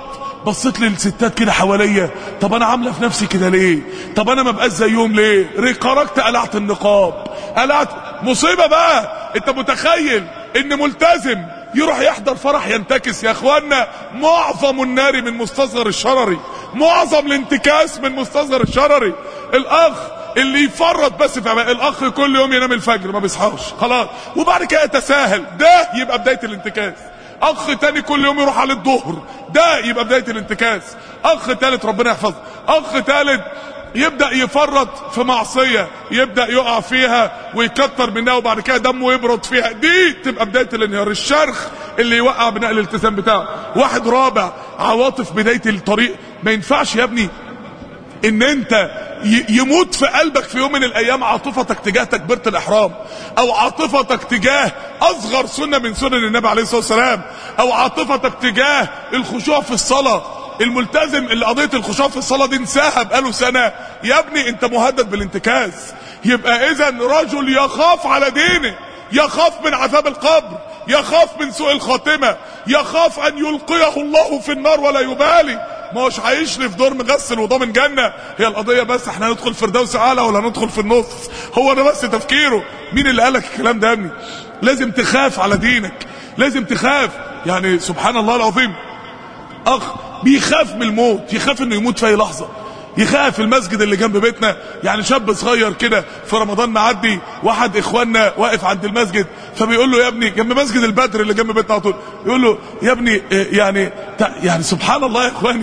بصيت للستات كده حواليا، طب انا عامله في نفسي كده ليه؟ طب انا ما بقاش زيهم ليه؟ خرجت قلعت النقاب، قلعت. مصيبه بقى. انت متخيل ان ملتزم يروح يحضر فرح ينتكس؟ يا اخوانا معظم النار من مستصغر الشرري، معظم الانتكاس من مستصغر الشرري. الاخ اللي يفرط بس في عمال. الاخ كل يوم ينام الفجر ما بيصحاش خلاص، وبعد كده يتساهل، ده يبقى بدايه الانتكاس. اخ تاني كل يوم يروح على الظهر، ده يبقى بدايه الانتكاس. اخ تالت ربنا يحفظه، اخ تالت يبدأ يفرط في معصية، يبدأ يقع فيها ويكتر منها وبعد كده دمه يبرد فيها، دي تبقى بداية الانهيار، الشرخ اللي يوقع بناء الالتزام بتاعه. واحد رابع عواطف بداية الطريق. ما ينفعش يا ابني ان انت يموت في قلبك في يوم من الايام عاطفتك تجاه تكبيرة الاحرام، او عاطفتك تجاه اصغر سنة من سنن النبي عليه الصلاة والسلام، او عاطفتك تجاه الخشوع في الصلاة. الملتزم اللي قضية الخشوع في الصلاة دي انساها بقاله سنة، يا ابني انت مهدد بالانتكاس. يبقى اذا رجل يخاف على دينه، يخاف من عذاب القبر، يخاف من سوء الخاتمة، يخاف ان يلقيه الله في النار ولا يبالي. ما هوش هيشرف دور مغسل وضامن جنة. هي القضية بس احنا هندخل فردوس اعلى ولا هندخل في النص، هو ده بس تفكيره. مين اللي قالك الكلام ده يا ابني؟ لازم تخاف على دينك، لازم تخاف. يعني سبحان الله العظيم، اخ بيخاف من الموت، يخاف انه يموت في اي لحظة. يخاف المسجد اللي جنب بيتنا، يعني شاب صغير كده في رمضان معدي، واحد اخواننا واقف عند المسجد فبيقول له يا ابني، جنب مسجد البدر اللي جنب بيتنا على طول، يقول له يا ابني يعني يعني سبحان الله يا اخواني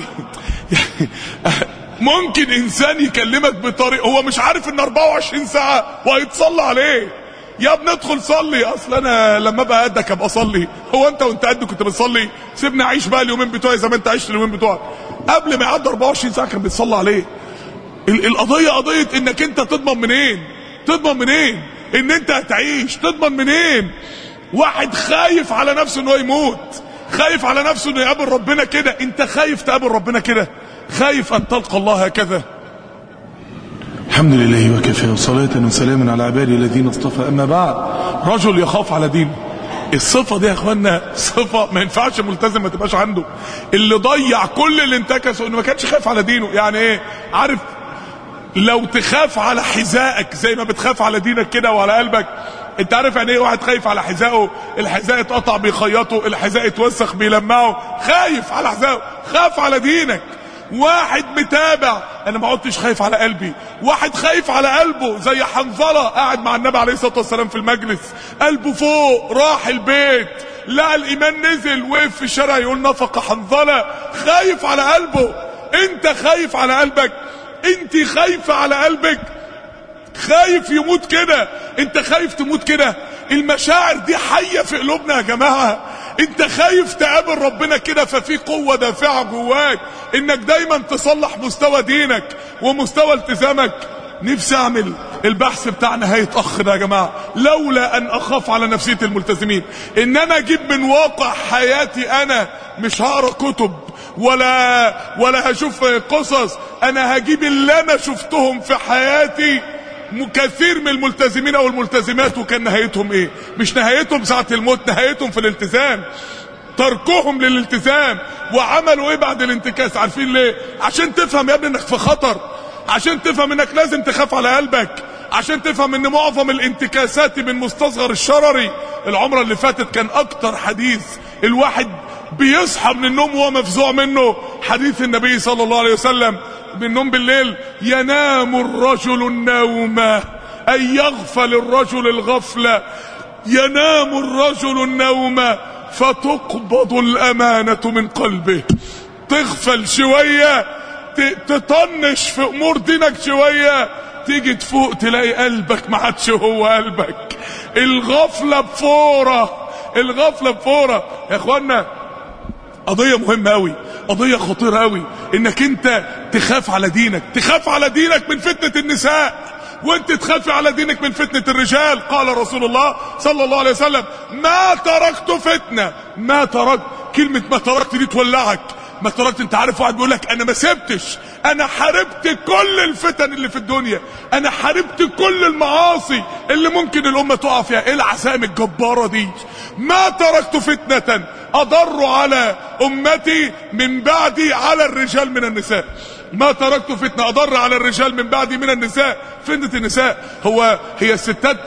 ممكن انسان يكلمك بطريقه هو مش عارف ان اربعة وعشرين ساعة وهيتصلى عليه. يا ابني ادخل صلي، اصل انا لما ابقى قدك ابقى اصلي. هو انت وانت قد كنت بتصلي؟ سيبني اعيش بقى اليومين بتوعي زي ما انت عشت اليومين بتوعك. قبل ما يعدي اربعة وعشرين ساعة كان بيتصلى عليه. القضية قضية انك انت تضمن منين؟ تضمن منين ان انت هتعيش؟ تضمن منين؟ واحد خايف على نفسه انه يموت، خايف على نفسه انه يقابل ربنا كده. انت خايف تقابل ربنا كده؟ خايف ان تلقى الله هكذا؟ الحمد لله وكفى، وصلاة وسلاما على عباده الذين اصطفى. اما بعد، رجل يخاف على دينه. الصفة دي يا اخوانا صفة ما ينفعش ملتزم ما تبقاش عنده. اللي ضيع كل اللي انتكسه انه ما كانش خايف على دينه. يعني ايه؟ عارف لو تخاف على حذائك زي ما بتخاف على دينك كده وعلى قلبك. انت عارف يعني ايه واحد خايف على حذائه؟ الحذاء اتقطع بيخيطه، الحذاء اتوسخ بيلمعه، خايف على حذائه. خاف على دينك. واحد متابع، انا ما عدتش خايف على قلبي. واحد خايف على قلبه زي حنظلة قاعد مع النبي عليه الصلاة والسلام في المجلس، قلبه فوق، راح البيت لقى الايمان نزل، وقف في الشارع يقول نفق حنظلة. خايف على قلبه. انت خايف على قلبك؟ انت خايفة على قلبك؟ خايف يموت كده؟ انت خايف تموت كده؟ المشاعر دي حية في قلوبنا يا جماعة. انت خايف تقابل ربنا كده، ففي قوة دافعة جواك انك دايما تصلح مستوى دينك ومستوى التزامك. نفسي اعمل البحث بتاع نهاية اخ ده يا جماعة، لولا ان اخاف على نفسية الملتزمين، ان انا اجيب من واقع حياتي. انا مش هقرأ كتب ولا ولا هشوف قصص، انا هجيب اللي انا شفتهم في حياتي. كثير من الملتزمين او الملتزمات وكان نهايتهم ايه؟ مش نهايتهم ساعة الموت، نهايتهم في الالتزام، تركهم للالتزام. وعملوا ايه بعد الانتكاس؟ عارفين ليه؟ عشان تفهم يا ابني انك في خطر، عشان تفهم انك لازم تخاف على قلبك، عشان تفهم ان معظم الانتكاسات من مستصغر الشرري. العمرة اللي فاتت كان اكتر حديث الواحد بيصحى من النوم وهو مفزوع منه حديث النبي صلى الله عليه وسلم. بالنوم بالليل ينام الرجل النوم، أي يغفل الرجل الغفلة. ينام الرجل النوم فتقبض الأمانة من قلبه. تغفل شوية، تطنش في أمور دينك شوية، تيجي تفوق تلاقي قلبك ما عادش هو قلبك. الغفلة بفورة، الغفلة بفورة يا اخوانا. قضية مهمة قوي، قضية خطيرة قوي، انك انت تخاف على دينك. تخاف على دينك من فتنة النساء، وانت تخاف على دينك من فتنة الرجال. قال رسول الله صلى الله عليه وسلم: ما تركت فتنة، ما تركت. كلمة ما تركت دي تولعك. ما تراك. انت عارف واحد بيقول لك انا ما سبتش، انا حاربت كل الفتن اللي في الدنيا، انا حاربت كل المعاصي اللي ممكن الامه تقع فيها. ايه العزائم الجباره دي؟ ما تركت فتنه اضر على امتي من بعدي على الرجال من النساء. ما تركت فتنة اضر على الرجال من بعدي من النساء. فتنة النساء، هو هي الستات،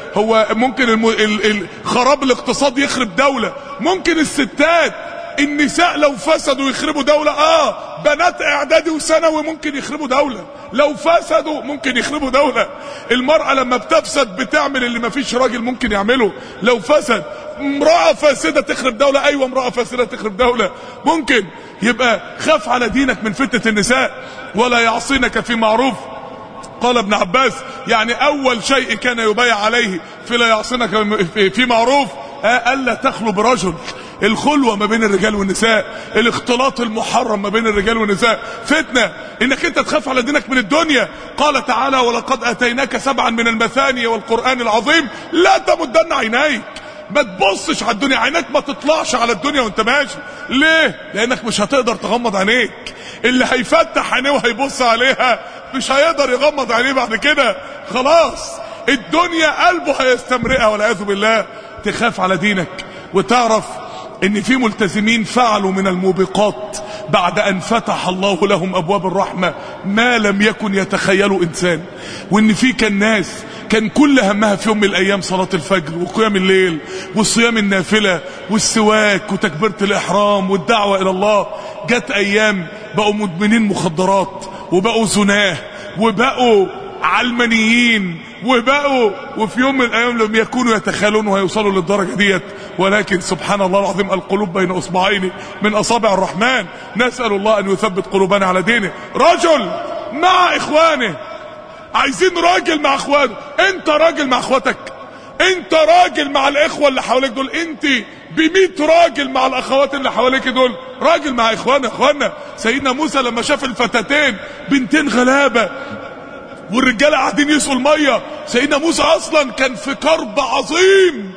هو ممكن الم... ال... ال... خراب الاقتصاد يخرب دولة، ممكن الستات النساء لو فسدوا يخربوا دولة. اه بنات اعدادي وثانوي ممكن يخربوا دولة، لو فسدوا ممكن يخربوا دولة. المرأة لما بتفسد بتعمل اللي مفيش راجل ممكن يعمله لو فسد. امرأة فاسدة تخرب دولة، ايوه امرأة فاسدة تخرب دولة ممكن. يبقى خاف على دينك من فتنة النساء. ولا يعصينك في معروف، قال ابن عباس يعني اول شيء كان يبايع عليه في لا يعصينك في معروف الا تخلو برجل. الخلوة ما بين الرجال والنساء، الاختلاط المحرم ما بين الرجال والنساء فتنة. انك انت تخاف على دينك من الدنيا. قال تعالى ولقد اتيناك سبعا من المثاني والقرآن العظيم لا تمدن عينيك. ما تبصش على الدنيا، عينك ما تطلعش على الدنيا وانت ماشي. ليه؟ لانك مش هتقدر تغمض عينيك. اللي هيفتح عينيه وهيبص عليها مش هيقدر يغمض عينيه بعد كده. خلاص الدنيا قلبه هيستمرئها والعياذ بالله. تخاف على دينك وتعرف ان في ملتزمين فعلوا من الموبقات بعد ان فتح الله لهم ابواب الرحمة ما لم يكن يتخيلوا انسان. وان في كان ناس كان كل همها في يوم من الايام صلاة الفجر وقيام الليل والصيام النافلة والسواك وتكبيرة الاحرام والدعوة الى الله. جت ايام بقوا مدمنين مخدرات وبقوا زناه وبقوا علمانيين وبقوا، وفي يوم من الايام لم يكونوا يتخيلون وهيوصلوا للدرجة ديت. ولكن سبحان الله العظيم القلوب بين اصبعين من اصابع الرحمن. نسأل الله ان يثبت قلوبنا على دينه. رجل مع اخوانه، عايزين راجل مع اخوانه. انت راجل مع اخواتك، انت راجل مع الاخوة اللي حواليك دول، انت بميت راجل مع الاخوات اللي حواليك دول. راجل مع اخوانا. اخوانا سيدنا موسى لما شاف الفتاتين بنتين غلابة والرجالة قاعدين يسقوا المية، سيدنا موسى اصلا كان في كرب عظيم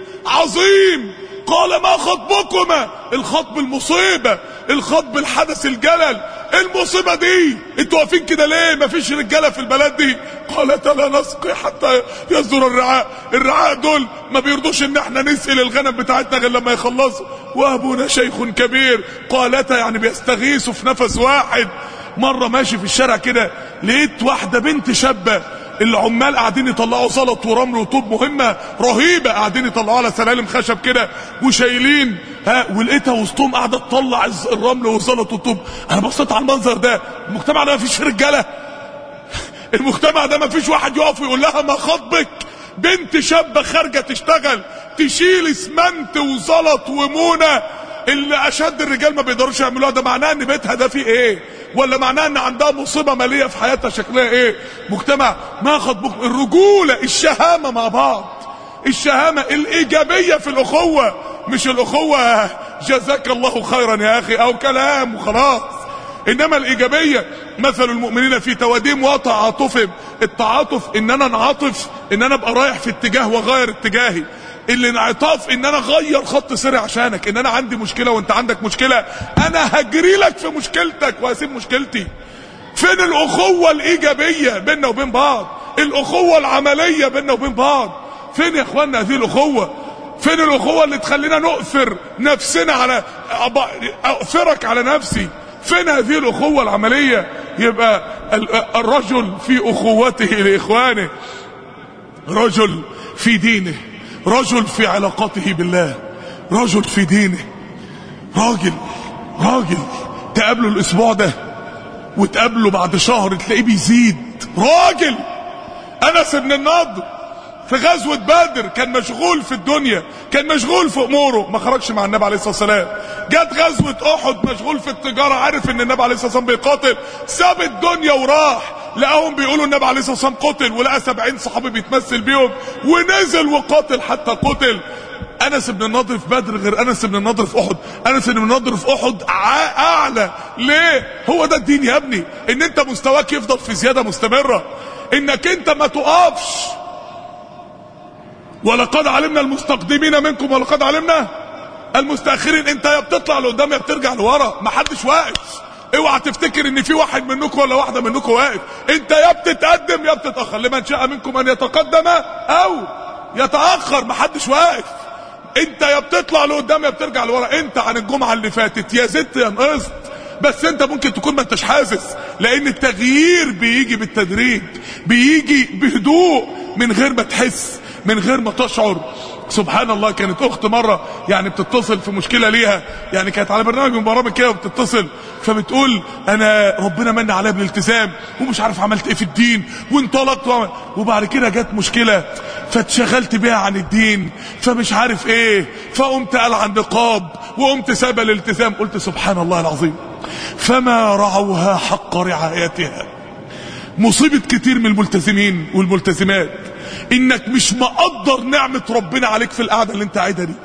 عظيم. قال ما خطبكما؟ الخطب المصيبة، الخطب الحدث الجلل، المصيبة دي انتوا واقفين كده ليه؟ مفيش رجالة في البلد دي. قالت لا نسقي حتى يصدر الرعاء. الرعاء دول ما بيرضوش ان احنا نسقي الغنم بتاعتنا غير لما يخلصوا، وابونا شيخ كبير. قالتا يعني بيستغيثوا في نفس واحد. مرة ماشي في الشارع كده لقيت واحدة بنت شابة، العمال قاعدين يطلعوا زلط ورمل وطوب، مهمة رهيبة قاعدين يطلعوا على سلالم خشب كده وشايلين ها، ولقيتها وسطهم قاعدة تطلع الرمل والزلط والطوب. انا بصيت على المنظر ده. المجتمع ده ما فيش رجالة؟ المجتمع ده ما فيش واحد يقف ويقول لها ما خطبك؟ بنت شابة خارجة تشتغل تشيل اسمنت وزلط ومونة اللي اشد الرجال ما بيقدروش يعملوها. ده معناه ان بيتها ده فيه ايه؟ ولا معناه ان عندها مصيبة مالية في حياتها شكلها ايه؟ مجتمع ما خطبك. الرجولة، الشهامة مع بعض، الشهامة الايجابية في الاخوة، مش الاخوة جزاك الله خيرا يا اخي او كلام وخلاص. انما الايجابية مثل المؤمنين في تواديم وتعاطفهم. التعاطف ان انا انعطف، ان انا ابقى رايح في اتجاه واغير اتجاهي. الانعطاف ان انا اغير خط سيري عشانك، ان انا عندي مشكلة وانت عندك مشكلة، انا هجري لك في مشكلتك وهسيب مشكلتي. فين الاخوة الايجابية بيننا وبين بعض؟ الاخوة العملية بيننا وبين بعض فين يا اخوانا؟ هذه الاخوة فين؟ الاخوة اللي تخلينا نؤثر نفسنا على اؤثرك على نفسي. فين هذه الاخوة العملية؟ يبقى الرجل في اخوته لاخوانه، رجل في دينه، رجل في علاقته بالله، رجل في دينه. راجل راجل تقابله الاسبوع ده وتقابله بعد شهر تلاقيه بيزيد. راجل. انس بن النضر في غزوة بدر كان مشغول في الدنيا، كان مشغول في اموره، ما خرجش مع النبي عليه الصلاة والسلام. جت غزوة احد مشغول في التجارة، عارف ان النبي عليه الصلاة والسلام بيقاتل، ساب الدنيا وراح. لقاهم بيقولوا النبي عليه الصلاة والسلام قتل، ولقى سبعين صحابي بيتمثل بيهم ونزل وقاتل حتى قتل. انس بن النضر في بدر غير انس بن النضر في احد. انس بن النضر في احد اعلى. ليه؟ هو ده الدين يا ابني، ان انت مستواك يفضل في زيادة مستمرة، انك انت ما تقفش. ولقد علمنا المستقدمين منكم ولقد علمنا المستأخرين. انت يا بتطلع لقدام يا بترجع لورا، محدش واقف. اوعى تفتكر ان في واحد منكم ولا واحده منكم واقف، انت يا بتتقدم يا بتتاخر. لمن شاء منكم ان يتقدم او يتاخر، محدش واقف. انت يا بتطلع لقدام يا بترجع لورا. انت عن الجمعه اللي فاتت يا زدت يا نقصت، بس انت ممكن تكون ما انتش حاسس، لان التغيير بيجي بالتدريج، بيجي بهدوء من غير ما تحس، من غير ما تشعر. سبحان الله. كانت اخت مره يعني بتتصل في مشكله ليها، يعني كانت على برنامج من برامج كده وبتتصل، فبتقول انا ربنا من عليا بالالتزام ومش عارف عملت ايه في الدين وانطلقت وعمل، وبعد كده جت مشكله فاتشغلت بيها عن الدين فمش عارف ايه، فقمت قال عن نقاب وقمت ساب الالتزام. قلت سبحان الله العظيم، فما رعوها حق رعايتها. مصيبه كتير من الملتزمين والملتزمات انك مش مقدر نعمة ربنا عليك في القعدة اللي انت قاعدها دي،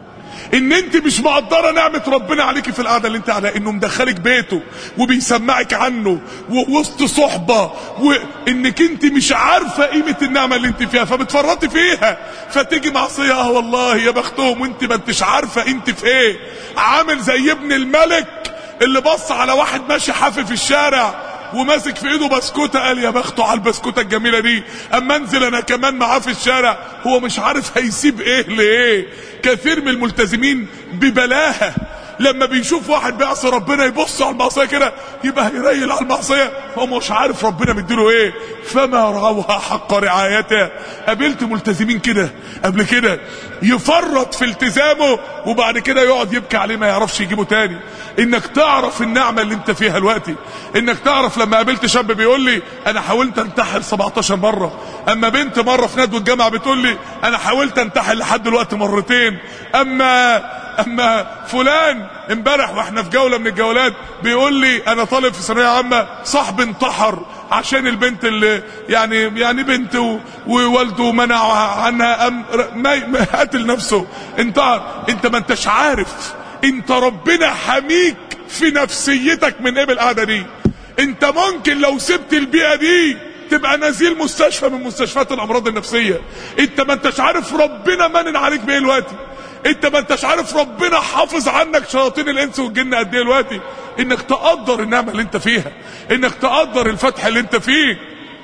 ان انت مش مقدرة نعمة ربنا عليك في القعدة اللي انت قاعدها، انه مدخلك بيته وبيسمعك عنه ووسط صحبة، وانك انت مش عارفة قيمة النعمة اللي انت فيها فبتفرطي فيها، فتيجي معصية. اه والله يا بختهم وانت ما انتش عارفة انت في ايه. عامل زي ابن الملك اللي بص على واحد ماشي حافي في الشارع وماسك في ايده بسكوته، قال يا بخته على البسكوته الجميله دي، اما انزل انا كمان معاه في الشارع. هو مش عارف هيسيب ايه لايه. كثير من الملتزمين ببلاهه لما بيشوف واحد بيعصي ربنا يبص على المعصيه كده يبقى هيريل على المعصيه، هو مش عارف ربنا مديله ايه. فما رعوها حق رعايتها. قابلت ملتزمين كده قبل كده يفرط في التزامه وبعد كده يقعد يبكي عليه ما يعرفش يجيبه تاني. انك تعرف النعمه اللي انت فيها دلوقتي، انك تعرف. لما قابلت شاب بيقول لي انا حاولت انتحل سبعتاشر مره، اما بنت مره في ندوه الجامعه بتقول لي انا حاولت انتحل لحد دلوقتي مرتين، اما اما فلان امبارح واحنا في جوله من الجولات بيقول لي انا طالب في ثانويه عامه صاحبي انتحر عشان البنت اللي يعني يعني بنت ووالده منع عنها امر ما قتل نفسه انتحر. انت ما انتش عارف انت ربنا حميك في نفسيتك من ايه بالقعده دي. انت ممكن لو سبت البيئه دي تبقى نزيل مستشفى من مستشفيات الامراض النفسيه. انت ما انتش عارف ربنا منن عليك بايه دلوقتي. انت ما انتش عارف ربنا حافظ عنك شياطين الانس والجن قد ايه دلوقتي. انك تقدر النعمه اللي انت فيها، انك تقدر الفتح اللي انت فيه.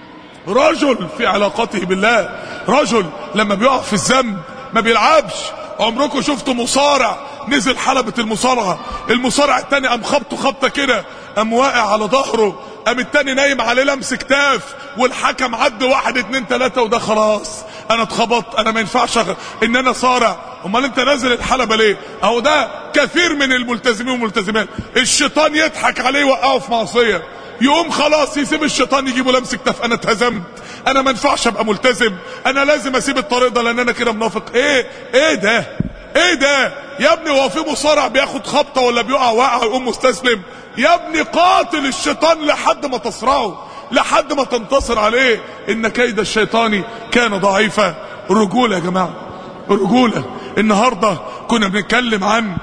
رجل في علاقته بالله، رجل لما بيقع في الذنب ما بيلعبش. عمركم شفتوا مصارع نزل حلبة المصارعة، المصارع التاني قام خبطه خبطه كده، قام واقع على ظهره، قام التاني نايم عليه لمس كتاف، والحكم عد واحد اتنين تلاته وده خلاص انا اتخبطت، انا ما ينفعش ان انا صارع. امال انت نازل الحلبة ليه؟ اهو ده كثير من الملتزمين والملتزمات، الشيطان يضحك عليه يوقعه في معصيه، يقوم خلاص يسيب الشيطان يجيبه لمس كتاف، انا اتهزمت، انا ما ينفعش ابقى ملتزم، انا لازم اسيب الطريق ده لان انا كده منافق. ايه ايه ده ايه ده يا ابني؟ هو في مصارع بياخد خبطه ولا بيقع واقع يقوم مستسلم؟ يا ابني قاتل الشيطان لحد ما تصرعه، لحد ما تنتصر عليه. ان كيد الشيطان كان ضعيفا. الرجوله يا جماعه، الرجوله. النهارده كنا بنتكلم عن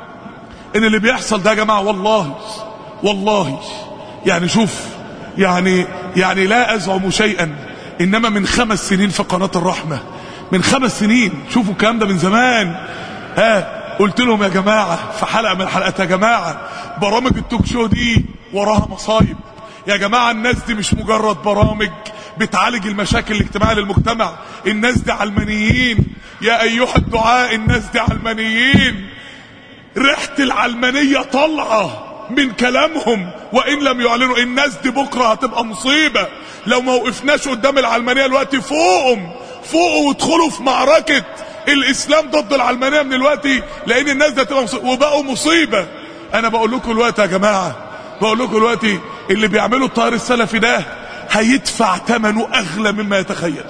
ان اللي بيحصل ده يا جماعه والله والله يعني شوف يعني يعني لا ازعم شيئا، انما من خمس سنين في قناه الرحمه، من خمس سنين، شوفوا الكلام ده من زمان. ها قلت لهم يا جماعه في حلقه من الحلقات، يا جماعه برامج التوك شو دي وراها مصايب يا جماعه. الناس دي مش مجرد برامج بتعالج المشاكل الاجتماعيه للمجتمع، الناس دي علمانيين يا ايها الدعاء، الناس دي علمانيين. ريحه العلمانيه طالعه من كلامهم وان لم يعلنوا. الناس دي بكره هتبقى مصيبه لو ما وقفناش قدام العلمانيه الوقت. فوقهم فوقوا وادخلوا في معركه الاسلام ضد العلمانيه من الوقت، لان الناس دي هتبقى مصيبه وبقوا مصيبه. انا بقول لكم الوقت يا جماعه، بقول لكم الوقت اللي بيعملوا التيار السلفي ده هيدفع ثمنه اغلى مما يتخيل.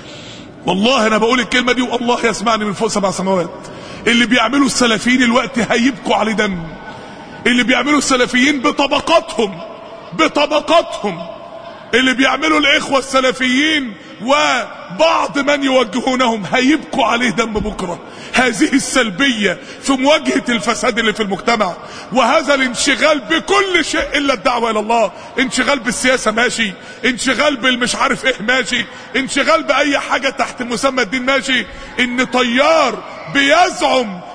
والله انا بقول الكلمه دي والله يسمعني من فوق سبع سماوات. اللي بيعملوا السلفيين الوقت هيبكوا عليه دم. اللي بيعملوا السلفيين بطبقاتهم بطبقاتهم اللي بيعملوا الاخوة السلفيين وبعض من يوجهونهم هيبكوا عليه دم بكرة. هذه السلبية في مواجهة الفساد اللي في المجتمع، وهذا الانشغال بكل شيء الا الدعوة الى الله. انشغال بالسياسة ماشي، انشغال بالمش عارف ايه ماشي، انشغال باي حاجة تحت مسمى الدين ماشي. ان طيار بيزعم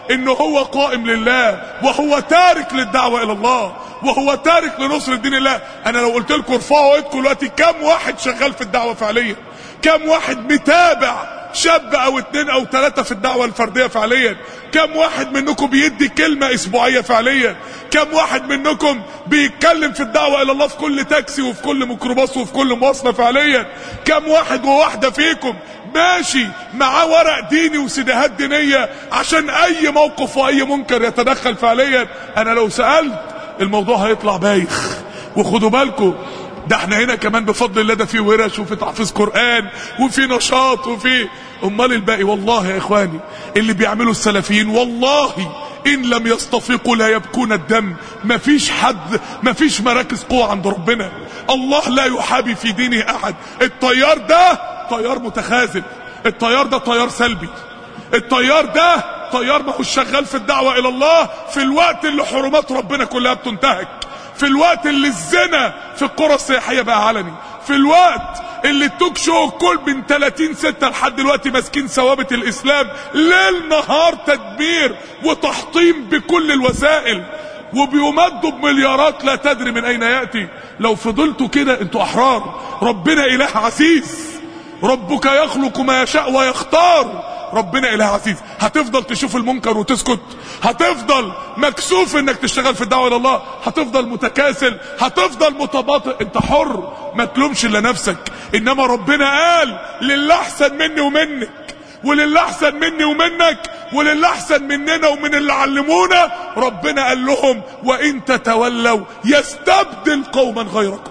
انه هو قائم لله وهو تارك للدعوة الى الله وهو تارك لنصر دين الله. انا لو قلت لكم ارفعوا ايدكم دلوقتي، كم واحد شغال في الدعوة فعليا؟ كم واحد متابع شاب او اتنين او تلاتة في الدعوة الفردية فعليا؟ كم واحد منكم بيدي كلمة اسبوعية فعليا؟ كم واحد منكم بيتكلم في الدعوة الى الله في كل تاكسي وفي كل ميكروباص وفي كل مواصلة فعليا؟ كم واحد وواحدة فيكم ماشي معاه ورق ديني وسيديهات دينية عشان اي موقف واي منكر يتدخل فعليا؟ انا لو سألت الموضوع هيطلع بايخ. وخدوا بالكم، ده احنا هنا كمان بفضل الله ده في ورش وفي تحفيظ قرآن وفي نشاط وفي امال الباقي. والله يا اخواني اللي بيعملوا السلفيين والله ان لم يستفيقوا لا يبكون الدم. مفيش حد، مفيش مراكز قوة عند ربنا. الله لا يحابي في دينه احد. الطيار ده طيار متخاذل، الطيار ده طيار سلبي، الطيار ده طيار ما هو شغال في الدعوة الى الله في الوقت اللي حرمات ربنا كلها بتنتهك، في الوقت اللي الزنا في القرى السياحية بقى علني، في الوقت اللي التوك شو كل من تلاتين ستة لحد دلوقتي ماسكين ثوابت الاسلام ليل نهار تدمير وتحطيم بكل الوسائل، وبيمدوا بمليارات لا تدري من اين يأتي. لو فضلتوا كده انتوا احرار. ربنا اله عزيز، ربك يخلق ما يشاء ويختار. ربنا اله عزيز. هتفضل تشوف المنكر وتسكت؟ هتفضل مكسوف انك تشتغل في الدعوة الى الله؟ هتفضل متكاسل؟ هتفضل متباطئ؟ انت حر، ما تلومش الا نفسك. انما ربنا قال للي احسن مني ومنك وللي احسن مني ومنك وللي احسن مننا ومن اللي علمونا، ربنا قال لهم وان تتولوا يستبدل قوما غيركم.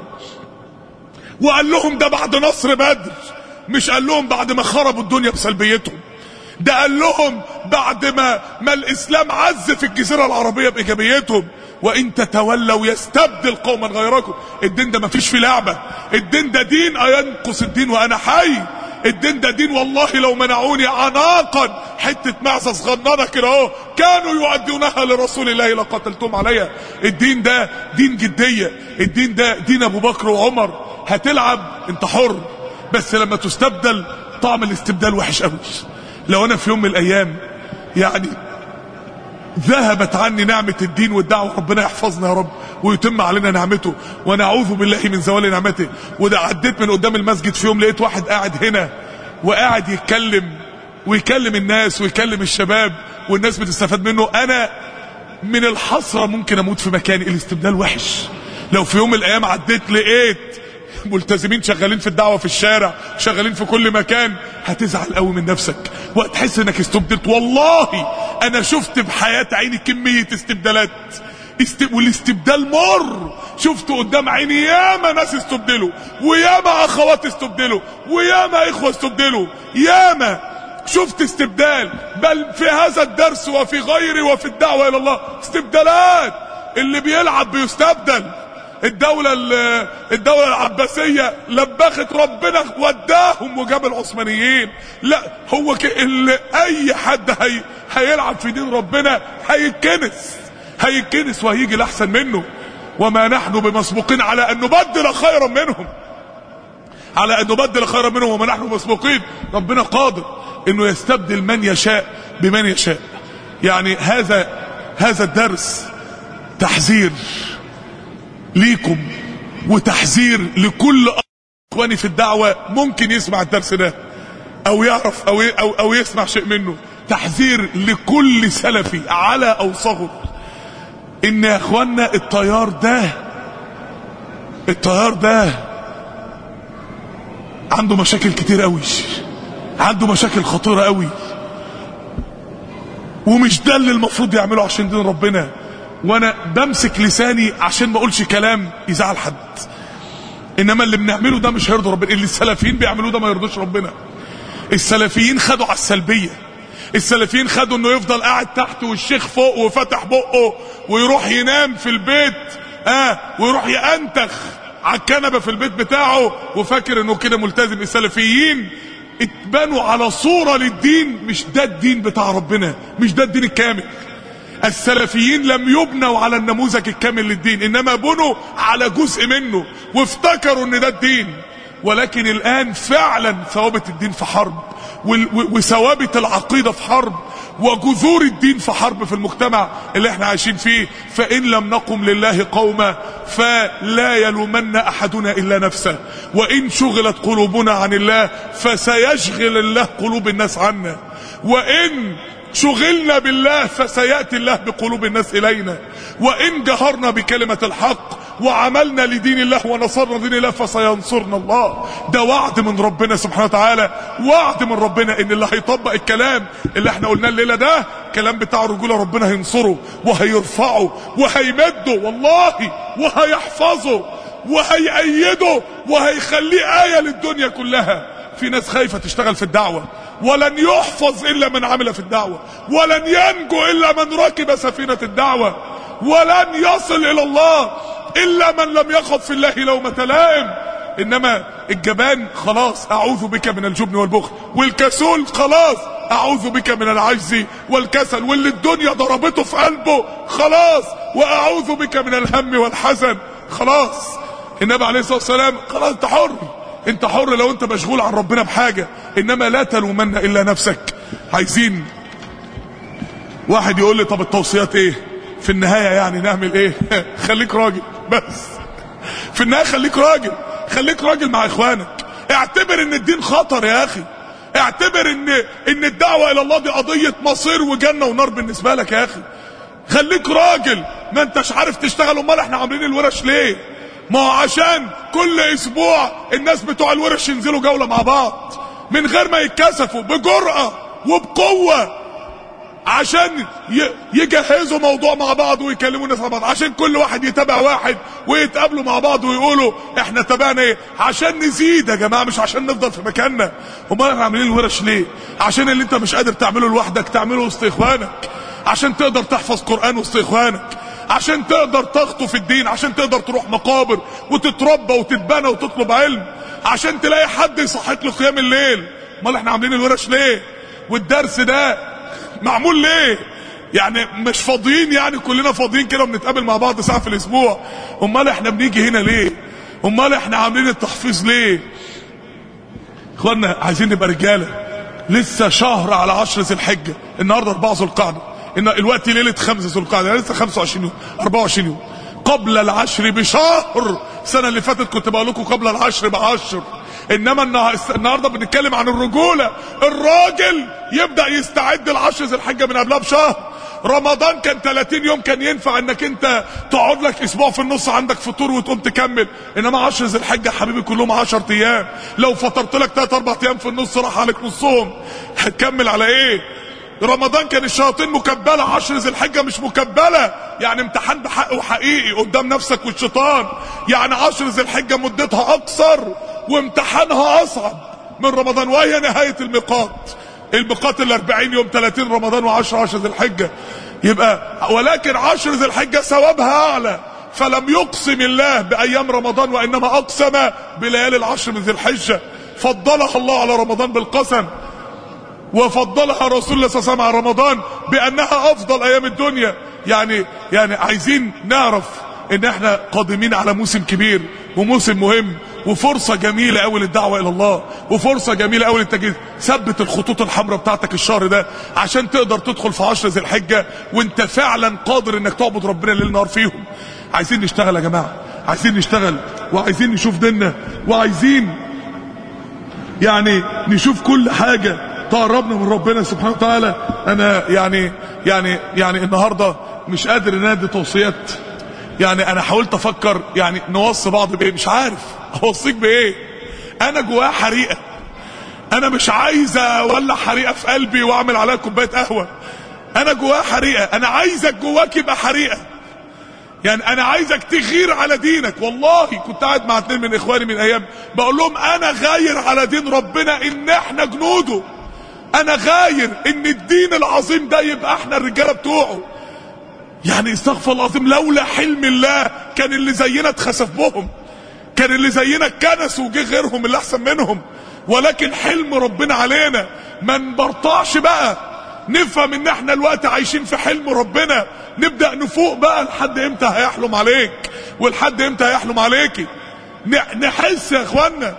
وقال لهم ده بعد نصر بدر، مش قال لهم بعد ما خربوا الدنيا بسلبيتهم. ده قال لهم بعد ما ما الاسلام عز في الجزيرة العربية بايجابيتهم. وان تتولوا يستبدل قوما غيركم. الدين ده مفيش فيه لعبة. الدين ده دين اينقص الدين وانا حي. الدين ده دين والله لو منعوني عناقا حتة معزة صغننة كده اهو كانوا يؤدونها لرسول الله لقتلتم عليها. الدين ده دين جدية. الدين ده دين ابو بكر وعمر. هتلعب انت حر، بس لما تستبدل طعم الاستبدال وحش قوي. لو انا في يوم من الايام يعني ذهبت عني نعمة الدين والدعوة، ربنا يحفظنا يا رب ويتم علينا نعمته ونعوذ بالله من زوال نعمته. وده عديت من قدام المسجد في يوم لقيت واحد قاعد هنا وقاعد يتكلم ويكلم الناس ويكلم الشباب والناس بتستفاد منه. انا من الحسرة ممكن اموت في مكاني. الاستبدال وحش. لو في يوم من الايام عديت لقيت ملتزمين شغالين في الدعوة في الشارع، شغالين في كل مكان، هتزعل قوي من نفسك وهتحس انك استبدلت. والله انا شفت بحياة عيني كمية استبدالات است... والاستبدال مر. شفت قدام عيني ياما ناس استبدلوا، وياما اخوات استبدلوا، وياما اخوة استبدلوا، ياما شفت استبدال. بل في هذا الدرس وفي غيره وفي الدعوة الى الله استبدالات. اللي بيلعب بيستبدل. الدولة الدولة العباسية لبخت ربنا وداهم وجاب العثمانيين. لا هو اللي اي حد هي هيلعب في دين ربنا هيتكنس هيتكنس وهيجي الاحسن منه. وما نحن بمسبوقين على ان نبدل خيرا منهم، على ان نبدل خيرا منهم وما نحن مسبوقين. ربنا قادر انه يستبدل من يشاء بمن يشاء. يعني هذا هذا الدرس تحذير ليكم وتحذير لكل اخواني في الدعوة ممكن يسمع الدرس ده او يعرف او او, أو يسمع شيء منه. تحذير لكل سلفي على او صغر، ان يا اخوانا التيار ده التيار ده عنده مشاكل كتير قوي، عنده مشاكل خطيرة قوي، ومش ده اللي المفروض يعمله عشان دين ربنا. وانا بمسك لساني عشان ما اقولش كلام يزعل حد. انما اللي بنعمله ده مش هيرضي ربنا. اللي السلفيين بيعملوه ده ما يرضيش ربنا. السلفيين خدوا على السلبية. السلفيين خدوا انه يفضل قاعد تحت والشيخ فوق وفتح بقه ويروح ينام في البيت اه ويروح يأنتخ على الكنبة في البيت بتاعه وفاكر انه كده ملتزم. السلفيين اتبنوا على صورة للدين مش ده الدين بتاع ربنا، مش ده الدين الكامل. السلفيين لم يبنوا على النموذج الكامل للدين، انما بنوا على جزء منه وافتكروا ان ده الدين. ولكن الآن فعلا ثوابت الدين في حرب، وثوابت العقيدة في حرب، وجذور الدين في حرب في المجتمع اللي احنا عايشين فيه. فإن لم نقم لله قوما فلا يلومن أحدنا إلا نفسه، وإن شغلت قلوبنا عن الله فسيشغل الله قلوب الناس عنا، وإن شغلنا بالله فسيأتي الله بقلوب الناس إلينا، وإن جهرنا بكلمة الحق وعملنا لدين الله ونصرنا دين الله فسينصرنا الله. ده وعد من ربنا سبحانه وتعالى، وعد من ربنا ان اللي هيطبق الكلام اللي احنا قلناه الليلة ده كلام بتاع الرجولة، ربنا هينصره وهيرفعه وهيمده والله، وهيحفظه وهيأيده وهيخليه آية للدنيا كلها. في ناس خايفة تشتغل في الدعوة، ولن يحفظ إلا من عمل في الدعوة، ولن ينجو إلا من ركب سفينة الدعوة، ولن يصل إلى الله إلا من لم يخف في الله لومة لائم. إنما الجبان خلاص أعوذ بك من الجبن والبخل، والكسول خلاص أعوذ بك من العجز والكسل، واللي الدنيا ضربته في قلبه خلاص وأعوذ بك من الهم والحزن خلاص. النبي عليه الصلاة والسلام خلاص انت حر، انت حر لو انت مشغول عن ربنا بحاجة، انما لا تلومن الا نفسك. عايزين واحد يقول لي طب التوصيات ايه في النهاية؟ يعني نعمل ايه؟ خليك راجل بس في النهاية، خليك راجل، خليك راجل مع اخوانك. اعتبر ان الدين خطر يا اخي، اعتبر ان ان الدعوة الى الله دي قضية مصير وجنة ونار بالنسبة لك يا اخي. خليك راجل، ما انتش عارف تشتغل. امال احنا عاملين الورش ليه؟ ما هو عشان كل اسبوع الناس بتوع الورش ينزلوا جولة مع بعض من غير ما يتكسفوا، بجرأة وبقوة، عشان يجهزوا موضوع مع بعض ويكلموا الناس مع بعض، عشان كل واحد يتابع واحد ويتقابلوا مع بعض ويقولوا احنا تابعنا ايه، عشان نزيد يا جماعة، مش عشان نفضل في مكاننا. امال احنا عاملين الورش ليه؟ عشان اللي انت مش قادر تعمله لوحدك تعمله وسط اخوانك، عشان تقدر تحفظ قرآن وسط اخوانك، عشان تقدر تخطف الدين، عشان تقدر تروح مقابر وتتربى وتتبنى وتطلب علم، عشان تلاقي حد يصحيك لقيام الليل. امال احنا عاملين الورش ليه؟ والدرس ده معمول ليه؟ يعني مش فاضيين، يعني كلنا فاضيين كده وبنتقابل مع بعض ساعة في الاسبوع. امال احنا بنيجي هنا ليه؟ امال احنا عاملين التحفيظ ليه؟ اخوانا عايزين نبقى رجالة. لسه شهر على عشر ذي الحجة، النهارده أربعة ذو القعدة، ان الوقت ليله خمسة ذو القعده، يعني لسه خمسة وعشرين يوم أربعة وعشرين يوم قبل العشر بشهر. السنه اللي فاتت كنت بقول لكم قبل العشر بعشر، انما النهارده بنتكلم عن الرجوله. الراجل يبدا يستعد العشر ذي الحجه من قبلها بشهر. رمضان كان ثلاثين يوم، كان ينفع انك انت تقعد لك اسبوع في النص عندك فطور وتقوم تكمل، انما عشر ذي الحجه حبيبي كلهم عشر ايام، لو فطرت لك ثلاث اربع ايام في النص راح عليك نصهم، هتكمل على ايه؟ رمضان كان الشياطين مكبلة، عشر ذي الحجة مش مكبلة، يعني امتحان بحق وحقيقي قدام نفسك والشيطان. يعني عشر ذي الحجة مدتها اقصر وامتحانها اصعب من رمضان، وهي نهاية الميقات. الميقات الاربعين يوم، ثلاثين رمضان وعشر عشر ذي الحجة. يبقى ولكن عشر ذي الحجة ثوابها اعلى، فلم يقسم الله بايام رمضان وانما اقسم بليالي العشر من ذي الحجة. فضلها الله على رمضان بالقسم، وفضلها رسول الله صلى الله عليه وسلم على رمضان بانها افضل ايام الدنيا. يعني يعني عايزين نعرف ان احنا قادمين على موسم كبير وموسم مهم، وفرصة جميلة قوي للدعوة الى الله، وفرصة جميلة قوي للتجهيز. ثبت الخطوط الحمراء بتاعتك الشهر ده عشان تقدر تدخل في عشر ذي الحجة وانت فعلا قادر انك تعبد ربنا ليل نهار فيهم. عايزين نشتغل يا جماعة، عايزين نشتغل، وعايزين نشوف ديننا، وعايزين يعني نشوف كل حاجة تقربنا من ربنا سبحانه وتعالى. انا يعني يعني يعني النهارده مش قادر انادي توصيات. يعني انا حاولت افكر يعني نوصي بعض بايه، مش عارف اوصيك بايه. انا جوايا حريقه، انا مش عايز اولع حريقه في قلبي واعمل عليها كوبايه قهوه. انا جوايا حريقه، انا عايزك جواك يبقى حريقه. يعني انا عايزك تغير على دينك. والله كنت قاعد مع اتنين من اخواني من ايام بقول لهم انا غاير على دين ربنا ان احنا جنوده، انا غاير ان الدين العظيم ده يبقى احنا الرجاله بتوعه. يعني استغفر الله العظيم، لولا حلم الله كان اللي زينا اتخسف بهم، كان اللي زينا اتكنسوا وجه غيرهم اللي احسن منهم. ولكن حلم ربنا علينا ما نبرطعش بقى، نفهم ان احنا الوقت عايشين في حلم ربنا، نبدأ نفوق بقى. لحد امتى هيحلم عليك؟ ولحد امتى هيحلم عليكي؟ نحس يا اخوانا،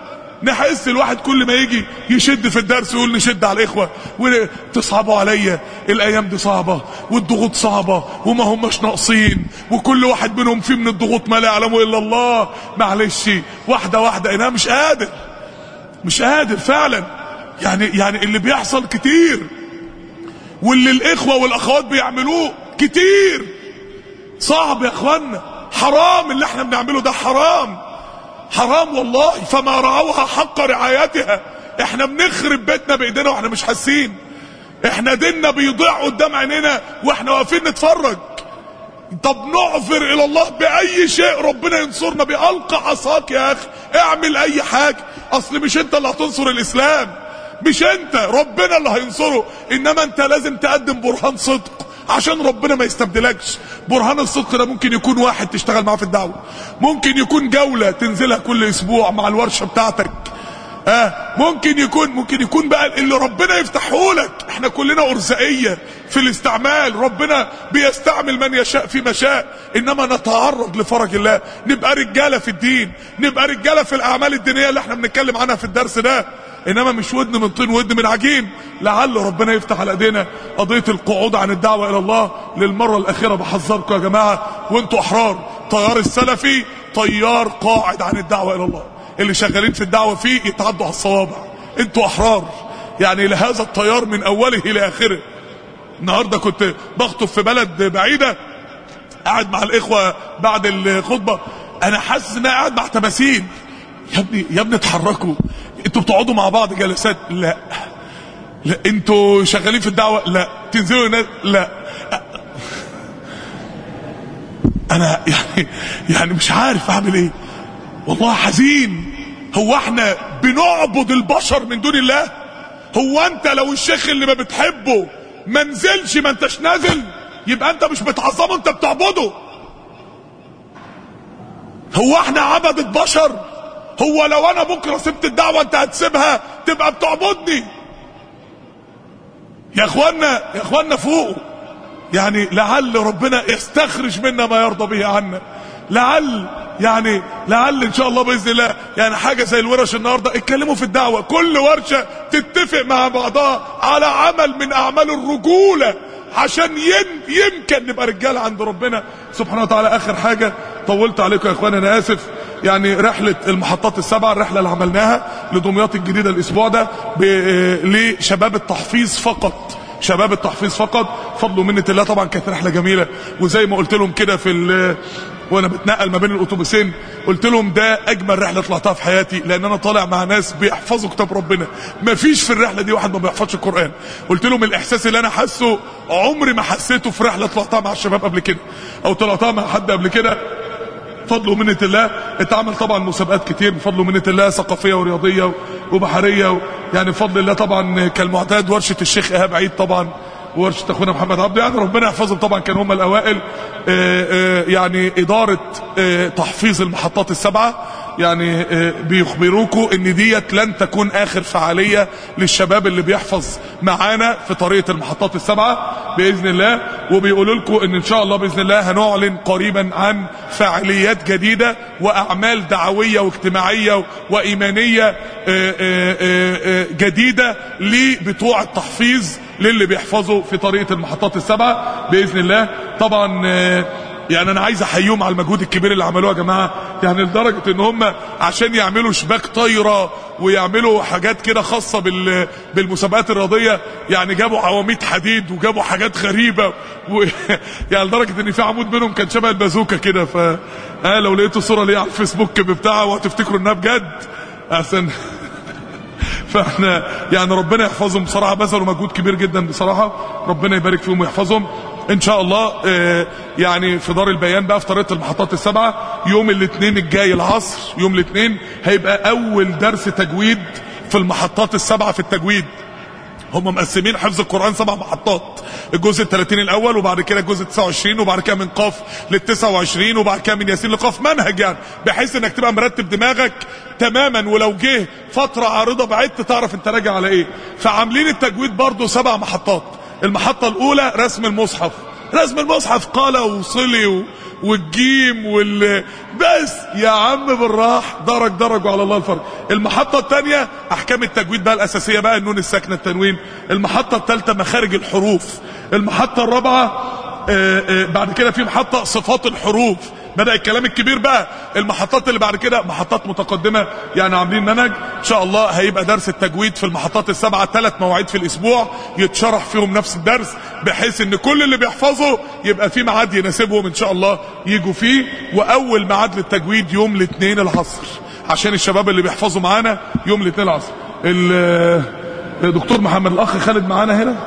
نحس الواحد كل ما يجي يشد في الدرس يقول نشد على الاخوه وتصعبوا عليا، الايام دي صعبه والضغوط صعبه وما هماش ناقصين وكل واحد منهم فيه من الضغوط ما لا يعلمه الا الله. معلش واحده واحده، انا مش قادر مش قادر فعلا. يعني يعني اللي بيحصل كتير واللي الاخوه والاخوات بيعملوه كتير صعب يا اخوانا. حرام اللي احنا بنعمله ده، حرام حرام والله. فما رعوها حق رعايتها. احنا بنخرب بيتنا بايدينا واحنا مش حاسين. احنا ديننا بيضيع قدام عينينا واحنا واقفين نتفرج. طب نعذر الى الله باي شيء ربنا ينصرنا بيه. القى عصاك يا اخي، اعمل اي حاجه. اصل مش انت اللي هتنصر الاسلام، مش انت، ربنا اللي هينصره. انما انت لازم تقدم برهان صدق عشان ربنا ما يستبدلكش. برهان الصدق ده ممكن يكون واحد تشتغل معاه في الدعوه، ممكن يكون جوله تنزلها كل اسبوع مع الورشه بتاعتك، اه ممكن يكون ممكن يكون بقى اللي ربنا يفتحه لك. احنا كلنا ارزاقيه في الاستعمال، ربنا بيستعمل من يشاء في مشاء. انما نتعرض لفرج الله، نبقى رجاله في الدين، نبقى رجاله في الاعمال الدينيه اللي احنا بنتكلم عنها في الدرس ده. انما مش ودن من طين ودن من عجين. لعل ربنا يفتح على ايدينا. قضيه القعود عن الدعوه الى الله للمره الاخيره بحذركم يا جماعه وانتوا احرار. طيار السلفي طيار قاعد عن الدعوه الى الله، اللي شغالين في الدعوه فيه يتعدوا على الصوابع. انتوا احرار يعني لهذا الطيار من اوله الى اخره. النهارده كنت بخطب في بلد بعيده، قاعد مع الاخوه بعد الخطبه، انا حاسس ان انا قاعد مع تماثيل. يا ابني يا ابني اتحركوا. انتوا بتقعدوا مع بعض جلسات؟ لا. لا. انتوا شغالين في الدعوه؟ لا. تنزلوا هناك؟ لا. انا يعني يعني مش عارف اعمل ايه والله، حزين. هو احنا بنعبد البشر من دون الله؟ هو انت لو الشيخ اللي ما بتحبه ما نزلش ما انتش نازل يبقى انت مش بتعظمه، انت بتعبده. هو احنا عبدة بشر؟ هو لو انا بكره سبت الدعوه انت هتسيبها تبقى بتعبدني؟ يا اخوانا يا اخوانا فوقوا. يعني لعل ربنا يستخرج منا ما يرضى به عنا. لعل يعني لعل ان شاء الله باذن الله يعني حاجه زي الورش النهارده اتكلموا في الدعوه، كل ورشه تتفق مع بعضها على عمل من اعمال الرجوله عشان ين يمكن نبقى رجاله عند ربنا سبحانه وتعالى. اخر حاجه طولت عليكم يا اخوانا انا اسف. يعني رحله المحطات السبعه، الرحله اللي عملناها لدمياط الجديده الاسبوع ده لشباب التحفيظ فقط، شباب التحفيظ فقط، فضل ومنة الله. طبعا كانت رحله جميله، وزي ما قلت لهم كده في وانا بتنقل ما بين الاتوبيسين قلت لهم ده اجمل رحله طلعتها في حياتي، لان انا طالع مع ناس بيحفظوا كتاب ربنا. ما فيش في الرحله دي واحد ما بيحفظش القران. قلت لهم الاحساس اللي انا حاسه عمري ما حسيته في رحله طلعتها مع الشباب قبل كده او طلعتها مع حد قبل كده. بفضل ومنة الله اتعمل طبعا مسابقات كتير بفضل ومنة الله، ثقافيه ورياضيه وبحريه، يعني بفضل الله طبعا كالمعتاد ورشه الشيخ ايهاب عيد طبعا ورشه اخونا محمد عبد، يعني ربنا يحفظهم طبعا كانوا هم الاوائل. آآ آآ يعني اداره تحفيظ المحطات السبعه، يعني بيخبروكم ان ديت لن تكون اخر فعاليه للشباب اللي بيحفظ معانا في طريقه المحطات السبعه باذن الله. وبيقولوا لكم ان ان شاء الله باذن الله هنعلن قريبا عن فعاليات جديده واعمال دعويه واجتماعيه وايمانيه جديده لبتوع التحفيظ للي بيحفظوا في طريقه المحطات السبعه باذن الله. طبعا يعني انا عايز احييهم على المجهود الكبير اللي عملوه يا جماعه، يعني لدرجه ان هم عشان يعملوا شباك طايره ويعملوا حاجات كده خاصه بال بالمسابقات الرياضيه، يعني جابوا عواميد حديد وجابوا حاجات غريبه و... يعني لدرجه ان في عمود منهم كان شبه البازوكه كده. ف اه لو لقيتوا صوره ليه على الفيسبوك بتاعها وهتفتكروا انها بجد احسن. فاحنا يعني ربنا يحفظهم بصراحه، بذلوا مجهود كبير جدا بصراحه، ربنا يبارك فيهم ويحفظهم ان شاء الله. اه يعني في دار البيان بقى في طريقه المحطات السبعه يوم الاثنين الجاي العصر، يوم الاثنين هيبقى اول درس تجويد في المحطات السبعه في التجويد. هم مقسمين حفظ القرآن سبع محطات، الجزء الثلاثين الاول وبعد كده الجزء التسعة وعشرين وبعد كده من قاف للتسعة وعشرين وبعد كده من ياسين لقاف، منهج يعني بحيث انك تبقى مرتب دماغك تماما، ولو جه فترة عارضة بعدت تعرف انت راجع على ايه. فعاملين التجويد برضو سبع محطات. المحطة الاولى رسم المصحف، رسم المصحف قال وصلي و... والجيم وال بس يا عم بالراح، درج درج وعلى الله الفرج. المحطة الثانية احكام التجويد بقى الاساسية بقى، النون الساكنة التنوين. المحطة الثالثة مخارج الحروف. المحطة الرابعة آآ آآ بعد كده في محطة صفات الحروف، بدأ الكلام الكبير بقى. المحطات اللي بعد كده محطات متقدمة، يعني عاملين منهج ان شاء الله هيبقى درس التجويد في المحطات السبعة، ثلاث مواعيد في الاسبوع يتشرح فيهم نفس الدرس، بحيث ان كل اللي بيحفظوا يبقى في ميعاد يناسبهم ان شاء الله يجوا فيه. واول ميعاد للتجويد يوم الاثنين العصر، عشان الشباب اللي بيحفظوا معانا يوم الاثنين العصر. الدكتور محمد الاخ خالد معانا هنا،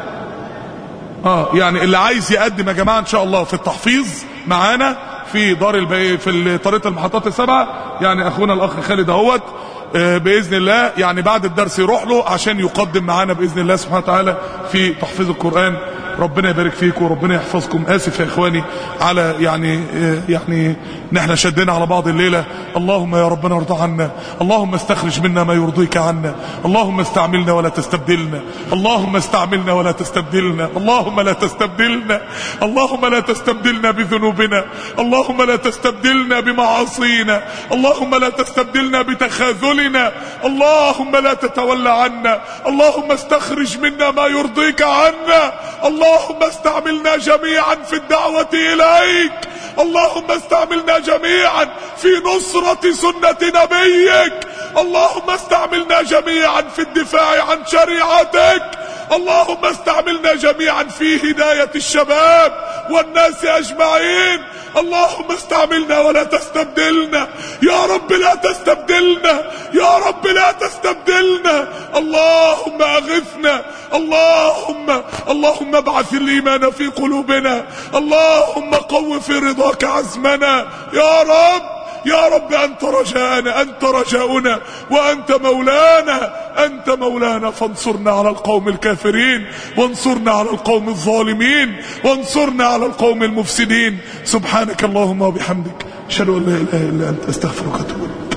اه يعني اللي عايز يقدم يا جماعه ان شاء الله في التحفيظ معانا في دار البي في طريقه المحطات السبعه، يعني اخونا الاخ خالد اهوت آه باذن الله، يعني بعد الدرس يروح له عشان يقدم معانا باذن الله سبحانه وتعالى في تحفيظ القران. ربنا يبارك فيكم وربنا يحفظكم. اسف يا اخواني على يعني آه يعني ان احنا شدينا على بعض الليله. اللهم يا ربنا ارضى عنا، اللهم استخرج منا ما يرضيك عنا، اللهم استعملنا ولا تستبدلنا، اللهم استعملنا ولا تستبدلنا، اللهم لا تستبدلنا، اللهم لا تستبدلنا بذنوبنا، اللهم لا تستبدلنا بمعاصينا، اللهم لا تستبدلنا بتخاذلنا، اللهم لا تتولى عنا، اللهم استخرج منا ما يرضيك عنا، اللهم استعملنا جميعا في الدعوة إليك، اللهم استعملنا جميعا في نصرة سنة نبيك، اللهم استعملنا جميعا في الدفاع عن شريعتك، اللهم استعملنا جميعا في هداية الشباب والناس أجمعين، اللهم استعملنا ولا تستبدلنا يا رب، لا تستبدلنا يا رب، لا تستبدلنا، اللهم أغثنا، اللهم اللهم ابعث الإيمان في قلوبنا، اللهم قو في رضاك عزمنا يا رب، يا رب أنت رجاءنا، أنت رجاؤنا، وأنت مولانا، أنت مولانا، فانصرنا على القوم الكافرين، وانصرنا على القوم الظالمين، وانصرنا على القوم المفسدين. سبحانك اللهم وبحمدك، أشهد أن لا إله إلا أنت، أستغفرك وأتوب إليك.